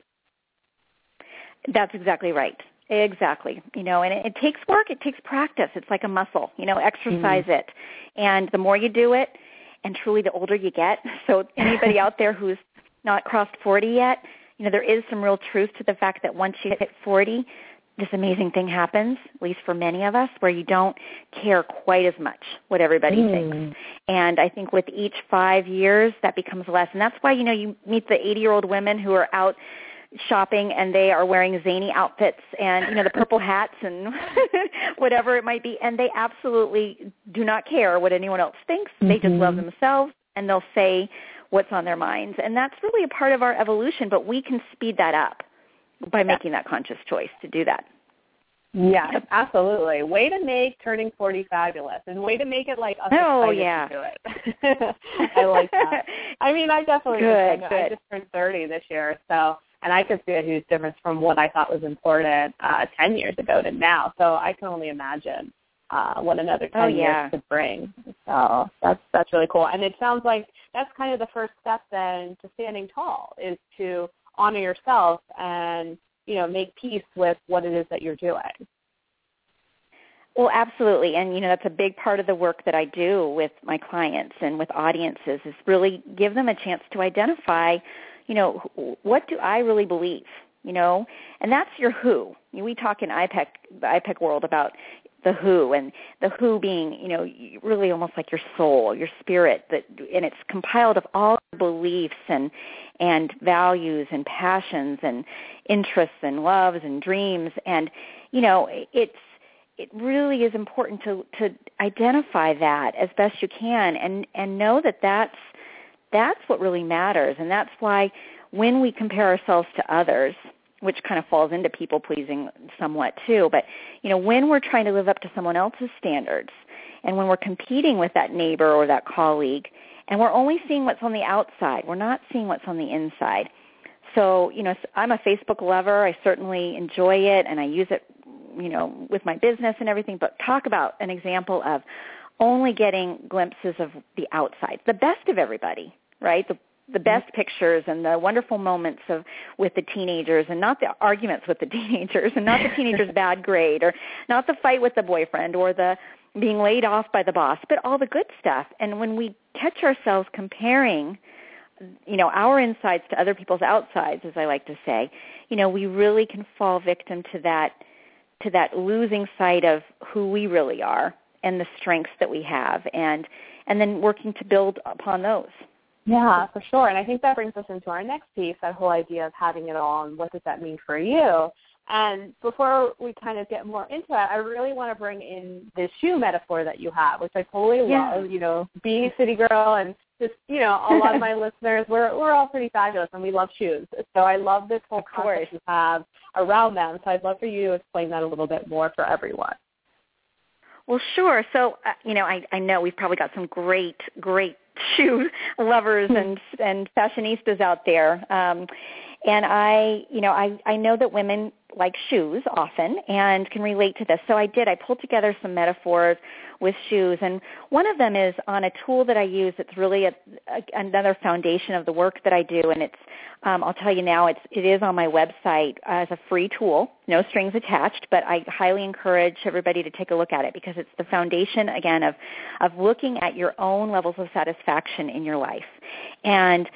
That's exactly right. Exactly. You know, and it, it takes work. It takes practice. It's like a muscle. You know, exercise mm-hmm. it. And the more you do it, and truly the older you get, so anybody out there who's not crossed forty yet, you know, there is some real truth to the fact that once you hit forty, this amazing thing happens, at least for many of us, where you don't care quite as much what everybody mm. thinks. And I think with each five years, that becomes less. And that's why, you know, you meet the eighty-year-old women who are out shopping and they are wearing zany outfits and, you know, the purple hats and whatever it might be, and they absolutely do not care what anyone else thinks. Mm-hmm. They just love themselves, and they'll say what's on their minds. And that's really a part of our evolution, but we can speed that up by making that conscious choice to do that. Yes, yep. Absolutely. Way to make turning forty fabulous, and way to make it like us oh, excited yeah. to do it. I like that. I mean, I definitely good, just, good. I just turned thirty this year, so and I could see a huge difference from what I thought was important uh, ten years ago to now. So I can only imagine uh, what another ten oh, yeah. years could bring. So that's that's really cool. And it sounds like that's kind of the first step then to standing tall, is to honor yourself and, you know, make peace with what it is that you're doing. Well, absolutely. And, you know, that's a big part of the work that I do with my clients and with audiences is really give them a chance to identify, you know, what do I really believe, you know, and that's your who. We talk in I PEC, the I PEC world about the who, and the who being, you know, really almost like your soul, your spirit, that, and it's compiled of all beliefs and and values and passions and interests and loves and dreams. And, you know, it's, it really is important to, to identify that as best you can and, and know that that's, that's what really matters. And that's why when we compare ourselves to others, which kind of falls into people-pleasing somewhat too, but, you know, when we're trying to live up to someone else's standards and when we're competing with that neighbor or that colleague, and we're only seeing what's on the outside, we're not seeing what's on the inside. So, you know, I'm a Facebook lover. I certainly enjoy it, and I use it, you know, with my business and everything, but talk about an example of only getting glimpses of the outside, the best of everybody, right? The the best pictures and the wonderful moments of with the teenagers and not the arguments with the teenagers and not the teenager's bad grade or not the fight with the boyfriend or the being laid off by the boss, but all the good stuff. And when we catch ourselves comparing, you know, our insides to other people's outsides, as I like to say, you know, we really can fall victim to that to that losing sight of who we really are and the strengths that we have and and then working to build upon those. Yeah, for sure. And I think that brings us into our next piece, that whole idea of having it all and what does that mean for you. And before we kind of get more into it, I really want to bring in the shoe metaphor that you have, which I totally yeah. love, you know, being a city girl and just, you know, a lot of my listeners, we're we're all pretty fabulous and we love shoes. So I love this whole concept you have around them. So I'd love for you to explain that a little bit more for everyone. Well, sure. So, uh, you know, I, I know we've probably got some great, great shoe lovers and and fashionistas out there. Um, and I, you know, I, I know that women like shoes often and can relate to this. So I did. I pulled together some metaphors with shoes. And one of them is on a tool that I use. It's really a, a, another foundation of the work that I do. And it's, um, I'll tell you now, it's, it is on my website as a free tool, no strings attached, but I highly encourage everybody to take a look at it because it's the foundation, again, of, of looking at your own levels of satisfaction in your life. And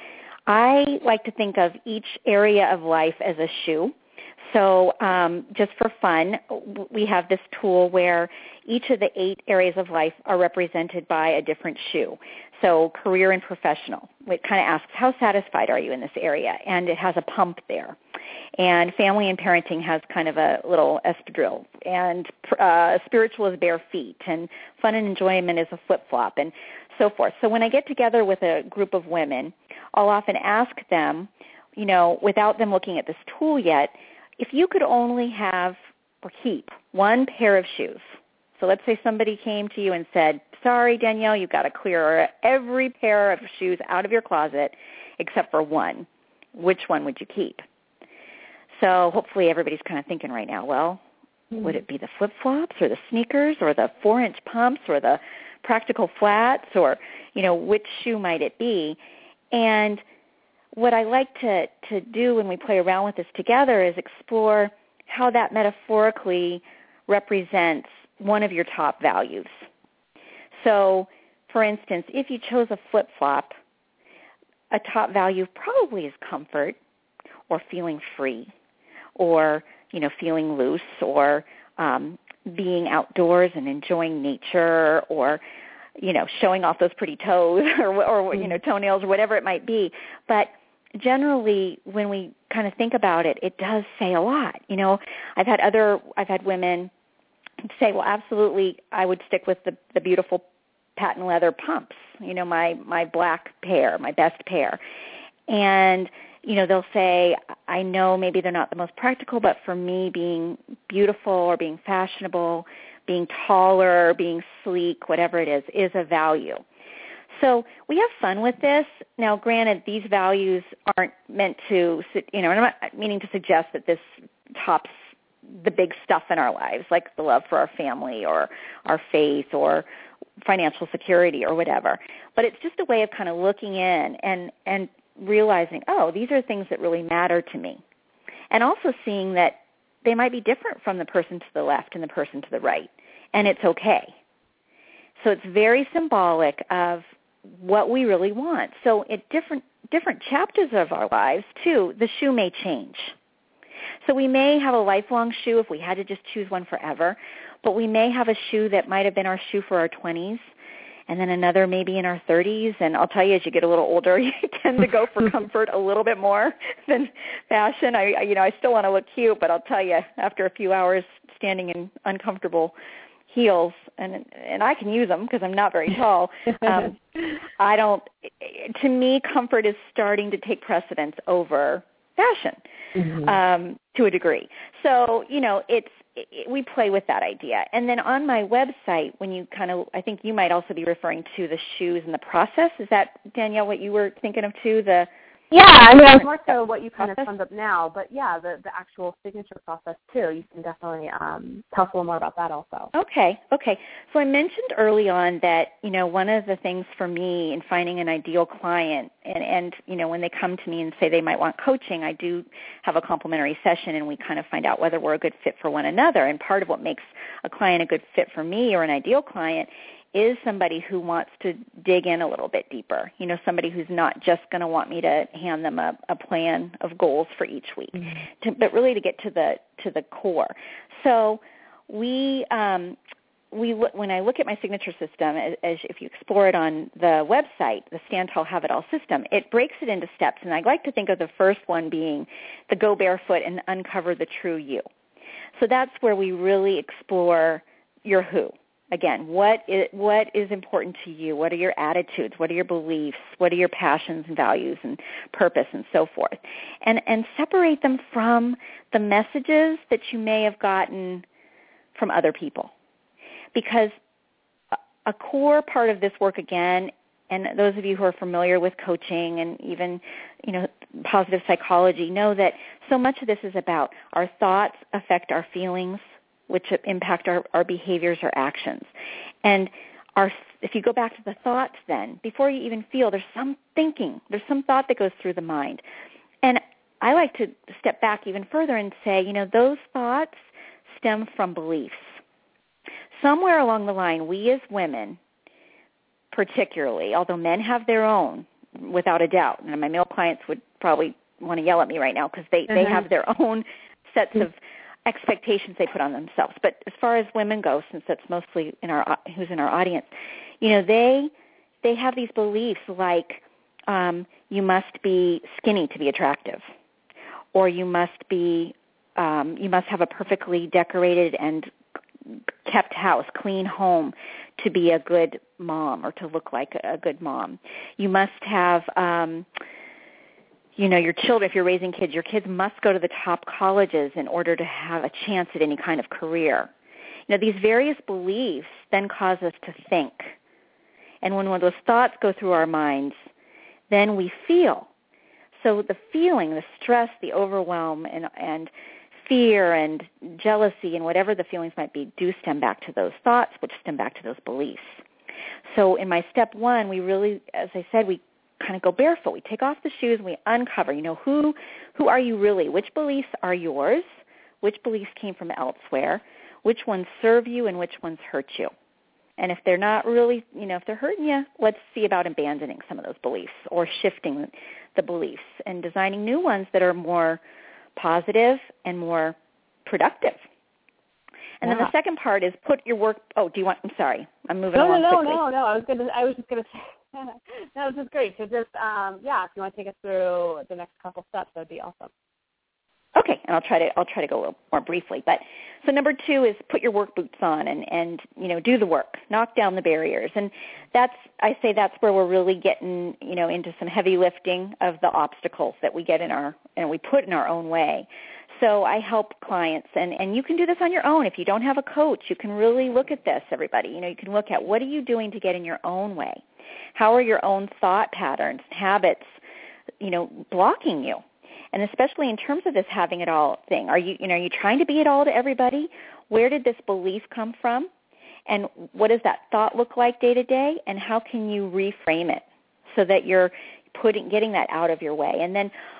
I like to think of each area of life as a shoe. So um, just for fun, we have this tool where each of the eight areas of life are represented by a different shoe. So career and professional. It kind of asks, how satisfied are you in this area? And it has a pump there. And family and parenting has kind of a little espadrille. And uh, spiritual is bare feet. And fun and enjoyment is a flip-flop and so forth. So when I get together with a group of women, I'll often ask them, you know, without them looking at this tool yet, if you could only have or keep one pair of shoes. So let's say somebody came to you and said, sorry, Danielle, you've got to clear every pair of shoes out of your closet except for one. Which one would you keep? So hopefully everybody's kind of thinking right now, well, mm-hmm. would it be the flip-flops or the sneakers or the four-inch pumps or the practical flats or, you know, which shoe might it be? And what I like to, to do when we play around with this together is explore how that metaphorically represents one of your top values. So, for instance, if you chose a flip-flop, a top value probably is comfort or feeling free or, you know, feeling loose or um, being outdoors and enjoying nature or, you know, showing off those pretty toes or, or you know, toenails or whatever it might be. But generally, when we kind of think about it, it does say a lot. You know, I've had other, I've had women say, well, absolutely, I would stick with the, the beautiful patent leather pumps, you know, my, my black pair, my best pair. And, you know, they'll say, I know maybe they're not the most practical, but for me, being beautiful or being fashionable, being taller, being sleek, whatever it is, is a value. So we have fun with this. Now, granted, these values aren't meant to, you know, and I'm not meaning to suggest that this tops the big stuff in our lives, like the love for our family or our faith or financial security or whatever. But it's just a way of kind of looking in and, and realizing, oh, these are things that really matter to me. And also seeing that they might be different from the person to the left and the person to the right. and it's okay. So it's very symbolic of what we really want. So at different different chapters of our lives, too, the shoe may change. So we may have a lifelong shoe if we had to just choose one forever, but we may have a shoe that might have been our shoe for our twenties, and then another maybe in our thirties. And I'll tell you, as you get a little older, you tend to go for comfort a little bit more than fashion. I, I you know, I still want to look cute, but I'll tell you, after a few hours standing in uncomfortable heels, and and I can use them because I'm not very tall. Um, I don't. To me, comfort is starting to take precedence over fashion mm-hmm. um, to a degree. So you know, it's it, we play with that idea. And then on my website, when you kind of, I think you might also be referring to the shoes and the process. Is that, Danielle, what you were thinking of too? The Yeah, I mean, I was more so what you kind of summed up now, but yeah, the, the actual signature process too. You can definitely um, tell us a little more about that also. Okay, okay. So I mentioned early on that, you know, one of the things for me in finding an ideal client, and, and you know, when they come to me and say they might want coaching, I do have a complimentary session, and we kind of find out whether we're a good fit for one another. And part of what makes a client a good fit for me or an ideal client is somebody who wants to dig in a little bit deeper, you know, somebody who's not just going to want me to hand them a, a plan of goals for each week, mm-hmm. to, but really to get to the to the core. So we um, we when I look at my signature system, as, as if you explore it on the website, the Stand Tall, Have It All system, it breaks it into steps, and I like to think of the first one being the go barefoot and uncover the true you. So that's where we really explore your who. Again, what is, what is important to you? What are your attitudes? What are your beliefs? What are your passions and values and purpose and so forth? And and separate them from the messages that you may have gotten from other people. Because a core part of this work, again, and those of you who are familiar with coaching and even, you know, positive psychology know that so much of this is about our thoughts affect our feelings, which impact our, our behaviors or actions. And our, if you go back to the thoughts then, before you even feel, there's some thinking, there's some thought that goes through the mind. And I like to step back even further and say, you know, those thoughts stem from beliefs. Somewhere along the line, we as women particularly, although men have their own, without a doubt, and my male clients would probably want to yell at me right now because they, mm-hmm. they have their own sets of expectations they put on themselves. But as far as women go, since that's mostly in our who's in our audience, you know, they they have these beliefs like um, you must be skinny to be attractive, or you must be um, you must have a perfectly decorated and kept house, clean home to be a good mom or to look like a good mom. You must have um, You know, your children, if you're raising kids, your kids must go to the top colleges in order to have a chance at any kind of career. You know, these various beliefs then cause us to think. And when, when those thoughts go through our minds, then we feel. So the feeling, the stress, the overwhelm, and, and fear and jealousy and whatever the feelings might be do stem back to those thoughts, which stem back to those beliefs. So in my step one, we really, as I said, we kind of go barefoot. We take off the shoes and we uncover, you know, who who are you really? Which beliefs are yours? Which beliefs came from elsewhere? Which ones serve you and which ones hurt you? And if they're not really, you know, if they're hurting you, let's see about abandoning some of those beliefs or shifting the beliefs and designing new ones that are more positive and more productive. And yeah. then the second part is put your work, oh, do you want, I'm sorry, I'm moving no, along no, no, quickly. No, no, no, I was going to, I was just going to say, that was just great. So just, um, yeah, if you want to take us through the next couple steps, that would be awesome. Okay, and I'll try to I'll try to go a little more briefly. But so number two is put your work boots on and, and you know do the work, knock down the barriers, and that's I say that's where we're really getting you know into some heavy lifting of the obstacles that we get in our and we put in our own way. So I help clients, and, and you can do this on your own. If you don't have a coach, you can really look at this, everybody. You know, you can look at what are you doing to get in your own way. How are your own thought patterns, habits, you know, blocking you? And especially in terms of this having it all thing, are you, you know, are you trying to be it all to everybody? Where did this belief come from? And what does that thought look like day to day? And how can you reframe it so that you're putting, getting that out of your way? And then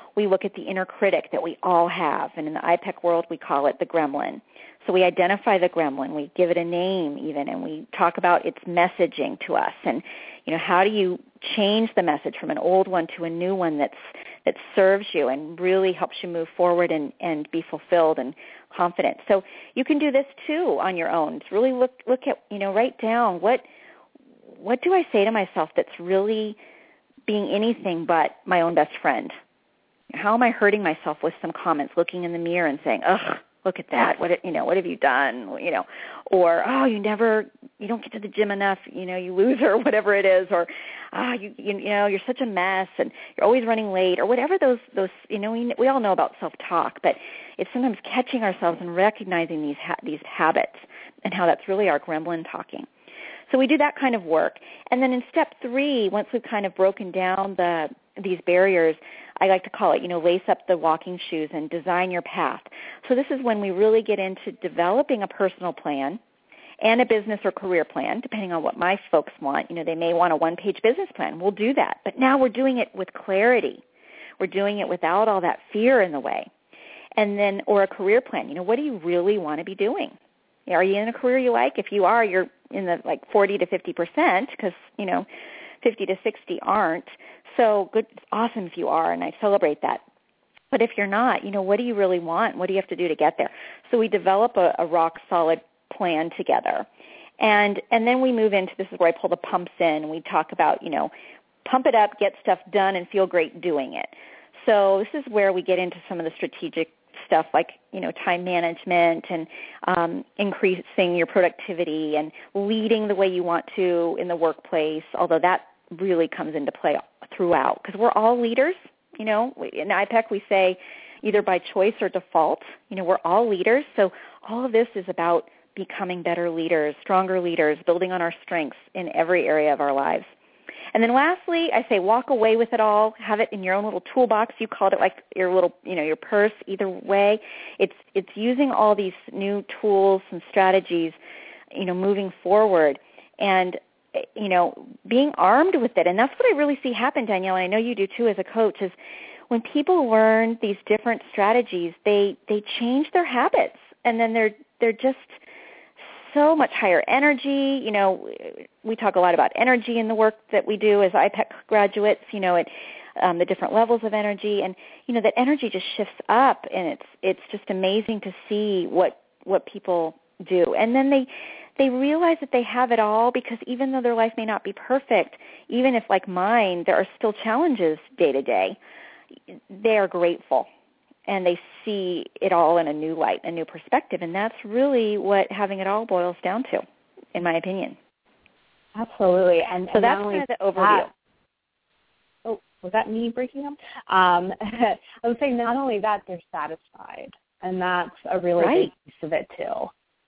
we look at the inner critic that we all have, and in the I P E C world we call it the gremlin. So we identify the gremlin, we give it a name even, and we talk about its messaging to us. And, you know, how do you change the message from an old one to a new one that's that serves you and really helps you move forward and, and be fulfilled and confident. So you can do this too on your own. It's really look look at, you know, write down what what do I say to myself that's really being anything but my own best friend? How am I hurting myself with some comments, looking in the mirror and saying, ugh, look at that. What, you know, what have you done? You know, or, oh, you never, you don't get to the gym enough, you know, you loser, whatever it is, or, ah, oh, you, you, you know, you're such a mess and you're always running late, or whatever those, those, you know, we, we all know about self-talk, but it's sometimes catching ourselves and recognizing these, ha- these habits and how that's really our gremlin talking. So we do that kind of work. And then in step three, once we've kind of broken down the these barriers, I like to call it, you know, lace up the walking shoes and design your path. So this is when we really get into developing a personal plan and a business or career plan, depending on what my folks want. You know, they may want a one-page business plan. We'll do that. But now we're doing it with clarity. We're doing it without all that fear in the way. And then, or a career plan. You know, what do you really want to be doing? Are you in a career you like? If you are, you're in the like forty to fifty percent because, you know, fifty to sixty aren't. So good, it's awesome if you are, and I celebrate that. But if you're not, you know, what do you really want? What do you have to do to get there? So we develop a, a rock-solid plan together. And and then we move into, this is where I pull the pumps in, and we talk about, you know, pump it up, get stuff done, and feel great doing it. So this is where we get into some of the strategic stuff like, you know, time management and um, increasing your productivity and leading the way you want to in the workplace, although that really comes into play throughout because we're all leaders. You know, in I P E C we say either by choice or default. You know, we're all leaders. So all of this is about becoming better leaders, stronger leaders, building on our strengths in every area of our lives. And then lastly, I say walk away with it all. Have it in your own little toolbox. You called it like your little, you know, your purse. Either way, it's it's using all these new tools and strategies, you know, moving forward, and you know, being armed with it. And that's what I really see happen, Danielle. And I know you do too as a coach. Is when people learn these different strategies, they they change their habits, and then they're they're just so much higher energy. You know, we talk a lot about energy in the work that we do as I P E C graduates, you know, at um, the different levels of energy. And, you know, that energy just shifts up, and it's it's just amazing to see what what people do. And then they, they realize that they have it all because even though their life may not be perfect, even if, like mine, there are still challenges day to day, they are grateful. And they see it all in a new light, a new perspective. And that's really what having it all boils down to, in my opinion. Absolutely. And so and that's kind of the overview. That, oh, was that me breaking up? Um, I would say not only that, they're satisfied. And that's a really right. big piece of it, too.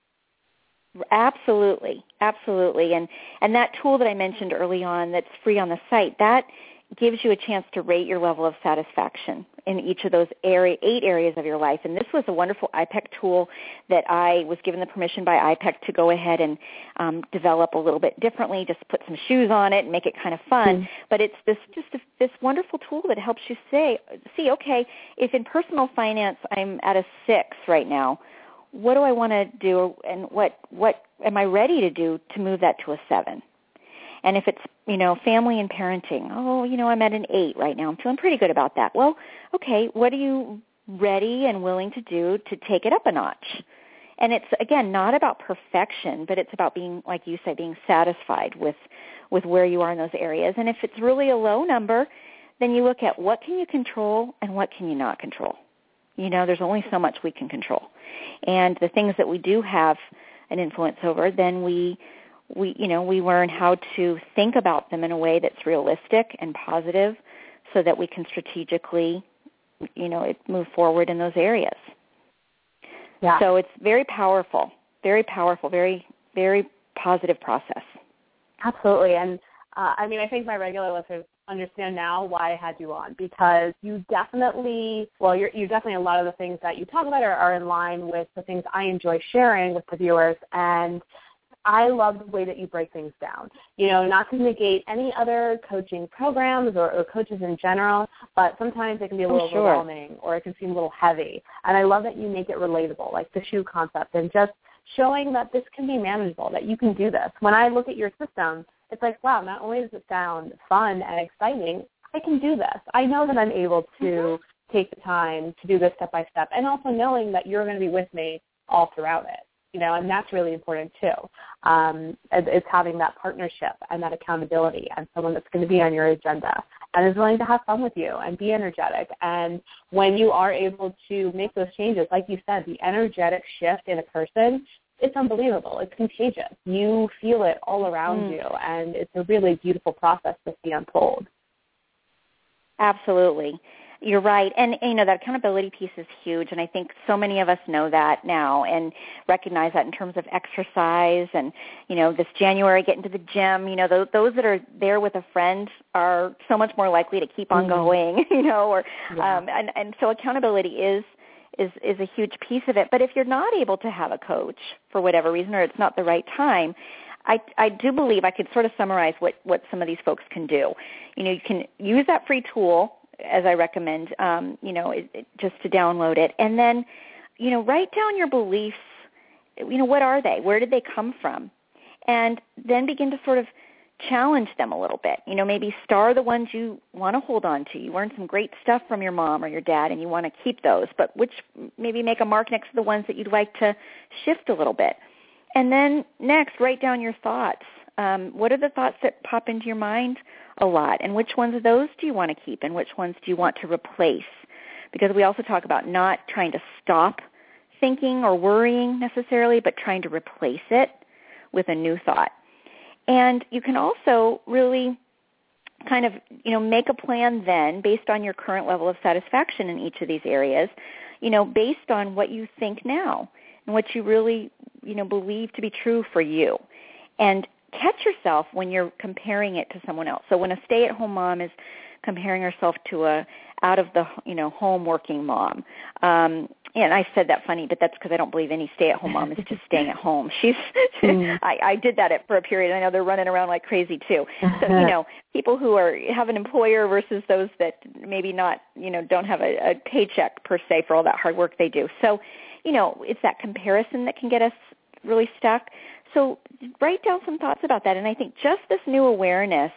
Absolutely. Absolutely. And, and that tool that I mentioned early on that's free on the site, that gives you a chance to rate your level of satisfaction in each of those area, eight areas of your life. And this was a wonderful I P E C tool that I was given the permission by I P E C to go ahead and um, develop a little bit differently, just put some shoes on it and make it kind of fun. Mm-hmm. But it's this just a, this wonderful tool that helps you say, see, okay, if in personal finance I'm at a six right now, what do I want to do, and what what am I ready to do to move that to a seven? And if it's, you know, family and parenting, oh, you know, I'm at an eight right now. I'm feeling pretty good about that. Well, okay, what are you ready and willing to do to take it up a notch? And it's, again, not about perfection, but it's about being, like you say, being satisfied with, with where you are in those areas. And if it's really a low number, then you look at what can you control and what can you not control. You know, there's only so much we can control. And the things that we do have an influence over, then we we you know we learn how to think about them in a way that's realistic and positive, so that we can strategically, you know, move forward in those areas. Yeah. So it's very powerful, very powerful, very very positive process. Absolutely, and uh, I mean, I think my regular listeners understand now why I had you on, because you definitely, well, you're, you definitely, a lot of the things that you talk about are, are in line with the things I enjoy sharing with the viewers. And I love the way that you break things down. You know, not to negate any other coaching programs or, or coaches in general, but sometimes it can be a little oh, sure. overwhelming or it can seem a little heavy. And I love that you make it relatable, like the shoe concept, and just showing that this can be manageable, that you can do this. When I look at your system, it's like, wow, not only does it sound fun and exciting, I can do this. I know that I'm able to mm-hmm. take the time to do this step by step, and also knowing that you're going to be with me all throughout it. You know, and that's really important too. Um, it's having that partnership and that accountability, and someone that's going to be on your agenda and is willing to have fun with you and be energetic. And when you are able to make those changes, like you said, the energetic shift in a person, it's unbelievable. It's contagious. You feel it all around mm. you, and it's a really beautiful process to see unfold. Absolutely. You're right. And, you know, that accountability piece is huge, and I think so many of us know that now and recognize that in terms of exercise and, you know, this January, getting to the gym, you know, those, those that are there with a friend are so much more likely to keep on mm-hmm. going, you know, or yeah. um, and, and so accountability is, is, is a huge piece of it. But if you're not able to have a coach for whatever reason or it's not the right time, I, I do believe I could sort of summarize what, what some of these folks can do. You know, you can use that free tool, as I recommend, um, you know, it, it, just to download it. And then, you know, write down your beliefs. You know, what are they? Where did they come from? And then begin to sort of challenge them a little bit. You know, maybe star the ones you want to hold on to. You learned some great stuff from your mom or your dad, and you want to keep those. But which maybe make a mark next to the ones that you'd like to shift a little bit. And then next, write down your thoughts. Um, what are the thoughts that pop into your mind a lot, and which ones of those do you want to keep, and which ones do you want to replace? Because we also talk about not trying to stop thinking or worrying necessarily, but trying to replace it with a new thought. And you can also really kind of, you know, make a plan then based on your current level of satisfaction in each of these areas, you know, based on what you think now and what you really, you know, believe to be true for you. And catch yourself when you're comparing it to someone else. So when a stay-at-home mom is comparing herself to a out of the, you know, home working mom, um, and I said that funny, but that's because I don't believe any stay-at-home mom is just staying at home. She's, mm. I, I did that for a period. I know they're running around like crazy too. So, you know, people who are have an employer versus those that maybe not, you know, don't have a, a paycheck per se for all that hard work they do. So, you know, it's that comparison that can get us really stuck. So write down some thoughts about that, and I think just this new awareness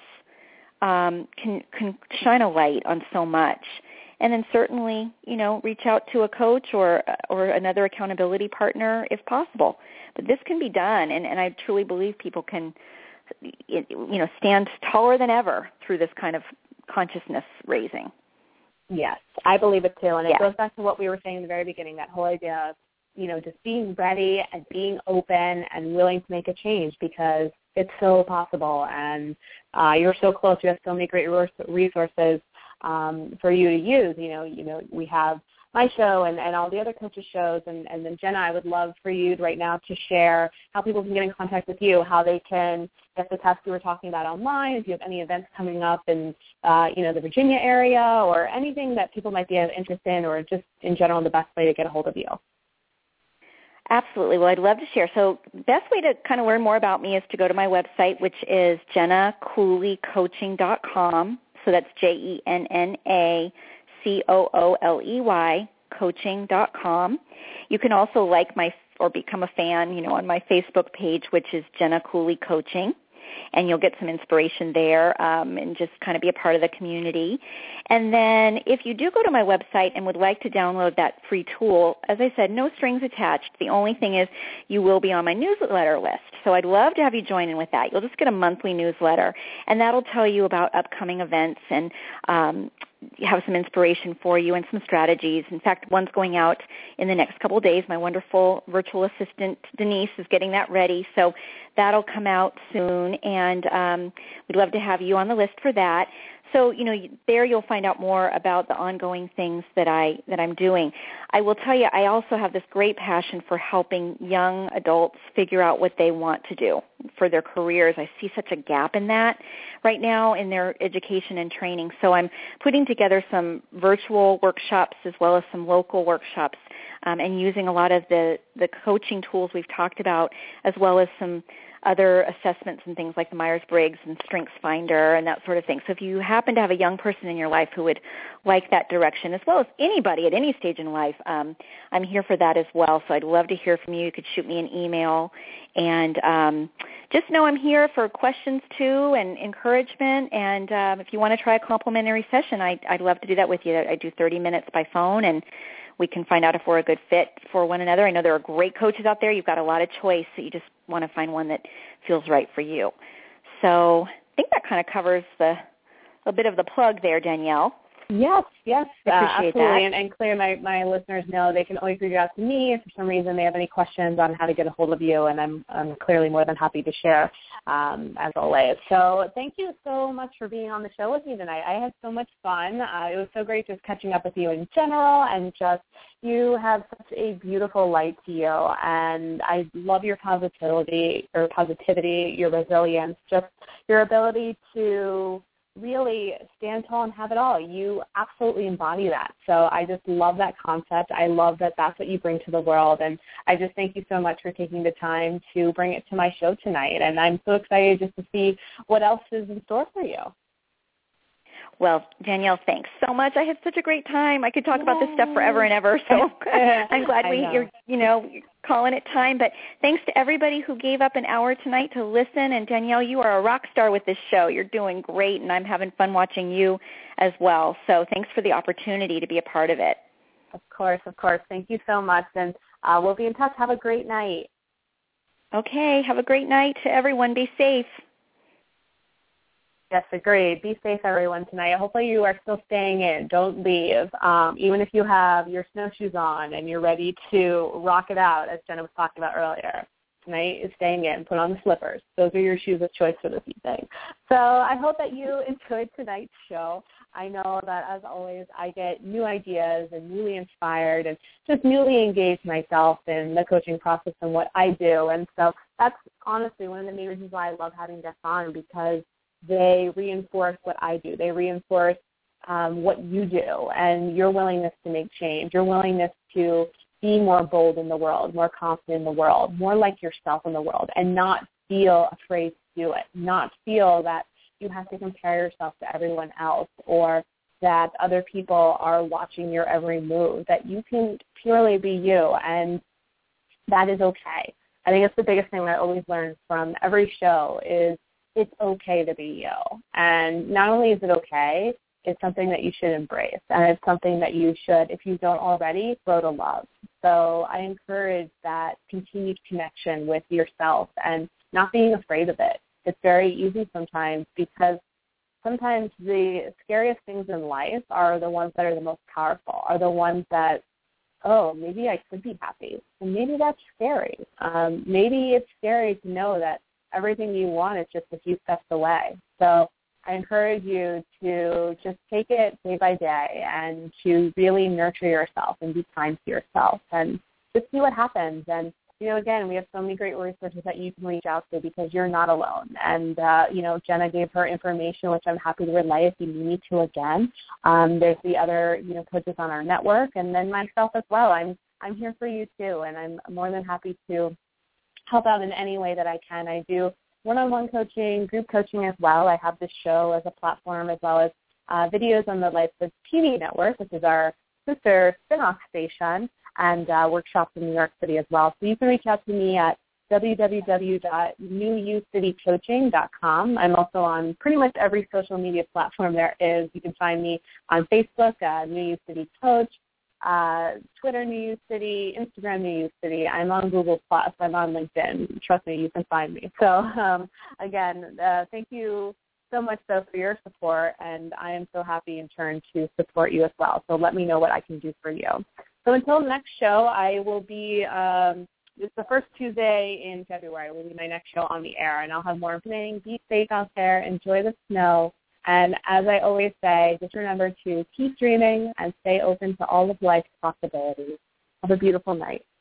um, can can shine a light on so much. And then certainly, you know, reach out to a coach or or another accountability partner if possible. But this can be done, and, and I truly believe people can, you know, stand taller than ever through this kind of consciousness raising. Yes, I believe it too, and it yes. goes back to what we were saying in the very beginning, that whole idea of, you know, just being ready and being open and willing to make a change, because it's so possible, and uh, you're so close. You have so many great resources um, for you to use. You know, you know, we have my show and, and all the other coaches' shows, and, and then Jenna, I would love for you right now to share how people can get in contact with you, how they can get the test you were talking about online, if you have any events coming up in, uh, you know, the Virginia area, or anything that people might be of interest in, or just in general the best way to get a hold of you. Absolutely. Well, I'd love to share. So the best way to kind of learn more about me is to go to my website, which is jenna cooley coaching dot com. So that's J E N N A C O O L E Y, coaching dot com. You can also like my or become a fan, you know, on my Facebook page, which is Jenna Cooley Coaching. And you'll get some inspiration there um, and just kind of be a part of the community. And then if you do go to my website and would like to download that free tool, as I said, no strings attached. The only thing is you will be on my newsletter list. So I'd love to have you join in with that. You'll just get a monthly newsletter, and that'll tell you about upcoming events and um, have some inspiration for you and some strategies. In fact, one's going out in the next couple of days. My wonderful virtual assistant, Denise, is getting that ready. So that'll come out soon, and um, we'd love to have you on the list for that. So, you know, there you'll find out more about the ongoing things that, I, that I'm doing. I will tell you, I also have this great passion for helping young adults figure out what they want to do for their careers. I see such a gap in that right now in their education and training. So I'm putting together some virtual workshops as well as some local workshops um, and using a lot of the, the coaching tools we've talked about, as well as some other assessments and things like the Myers-Briggs and StrengthsFinder and that sort of thing. So if you happen to have a young person in your life who would like that direction, as well as anybody at any stage in life, um, I'm here for that as well. So I'd love to hear from you. You could shoot me an email. And um, just know I'm here for questions, too, and encouragement. And um, if you want to try a complimentary session, I'd, I'd love to do that with you. I do thirty minutes by phone, and we can find out if we're a good fit for one another. I know there are great coaches out there. You've got a lot of choice, so you just want to find one that feels right for you. So I think that kind of covers the a bit of the plug there, Danielle. Yes, yes, I uh, appreciate absolutely. that. And, and clear, my, my listeners know they can always reach out to me if for some reason they have any questions on how to get a hold of you, and I'm, I'm clearly more than happy to share, um, as always. So thank you so much for being on the show with me tonight. I had so much fun. Uh, it was so great just catching up with you in general, and just you have such a beautiful light to you, and I love your positivity, or positivity, your resilience, just your ability to really stand tall and have it all. You absolutely embody that. So I just love that concept. I love that that's what you bring to the world. And I just thank you so much for taking the time to bring it to my show tonight. And I'm so excited just to see what else is in store for you. Well, Danielle, thanks so much. I had such a great time. I could talk Yay. about this stuff forever and ever, so I'm glad we, know. you're, you know, calling it time. But thanks to everybody who gave up an hour tonight to listen. And Danielle, you are a rock star with this show. You're doing great, and I'm having fun watching you as well. So thanks for the opportunity to be a part of it. Of course, of course. Thank you so much, and uh, we'll be in touch. Have a great night. Okay, have a great night to everyone. Be safe. Yes, agreed. Be safe, everyone, tonight. Hopefully you are still staying in. Don't leave. Um, even if you have your snowshoes on and you're ready to rock it out, as Jenna was talking about earlier. Tonight is staying in. Put on the slippers. Those are your shoes of choice for this evening. So I hope that you enjoyed tonight's show. I know that, as always, I get new ideas and newly inspired and just newly engaged myself in the coaching process and what I do. And so that's honestly one of the main reasons why I love having guests on, because they reinforce what I do. They reinforce um, what you do and your willingness to make change, your willingness to be more bold in the world, more confident in the world, more like yourself in the world, and not feel afraid to do it, not feel that you have to compare yourself to everyone else or that other people are watching your every move, that you can purely be you, and that is okay. I think it's the biggest thing I always learn from every show is it's okay to be you. And not only is it okay, it's something that you should embrace. And it's something that you should, if you don't already, grow to love. So I encourage that continued connection with yourself and not being afraid of it. It's very easy sometimes, because sometimes the scariest things in life are the ones that are the most powerful, are the ones that, oh, maybe I could be happy. And maybe that's scary. Um, maybe it's scary to know that everything you want is just a few steps away. So I encourage you to just take it day by day and to really nurture yourself and be kind to yourself and just see what happens. And, you know, again, we have so many great resources that you can reach out to, because you're not alone. And, uh, you know, Jenna gave her information, which I'm happy to relay if you need me to again. Um, there's the other, you know, coaches on our network, and then myself as well. I'm I'm here for you too, and I'm more than happy to help out in any way that I can. I do one-on-one coaching, group coaching as well. I have this show as a platform, as well as uh, videos on the LifeCoach T V network, which is our sister spin-off station, and uh, workshops in New York City as well. So you can reach out to me at w w w dot new you city coaching dot com. I'm also on pretty much every social media platform there is. You can find me on Facebook, uh, New You City Coach, Uh, Twitter, New You City, Instagram, New You City. I'm on Google Plus. I'm on LinkedIn. Trust me, you can find me. So, um, again, uh, thank you so much, though, for your support, and I am so happy in turn to support you as well. So let me know what I can do for you. So until next show, I will be, um, it's the first Tuesday in February will be my next show on the air, and I'll have more information. Be safe out there. Enjoy the snow. And as I always say, just remember to keep dreaming and stay open to all of life's possibilities. Have a beautiful night.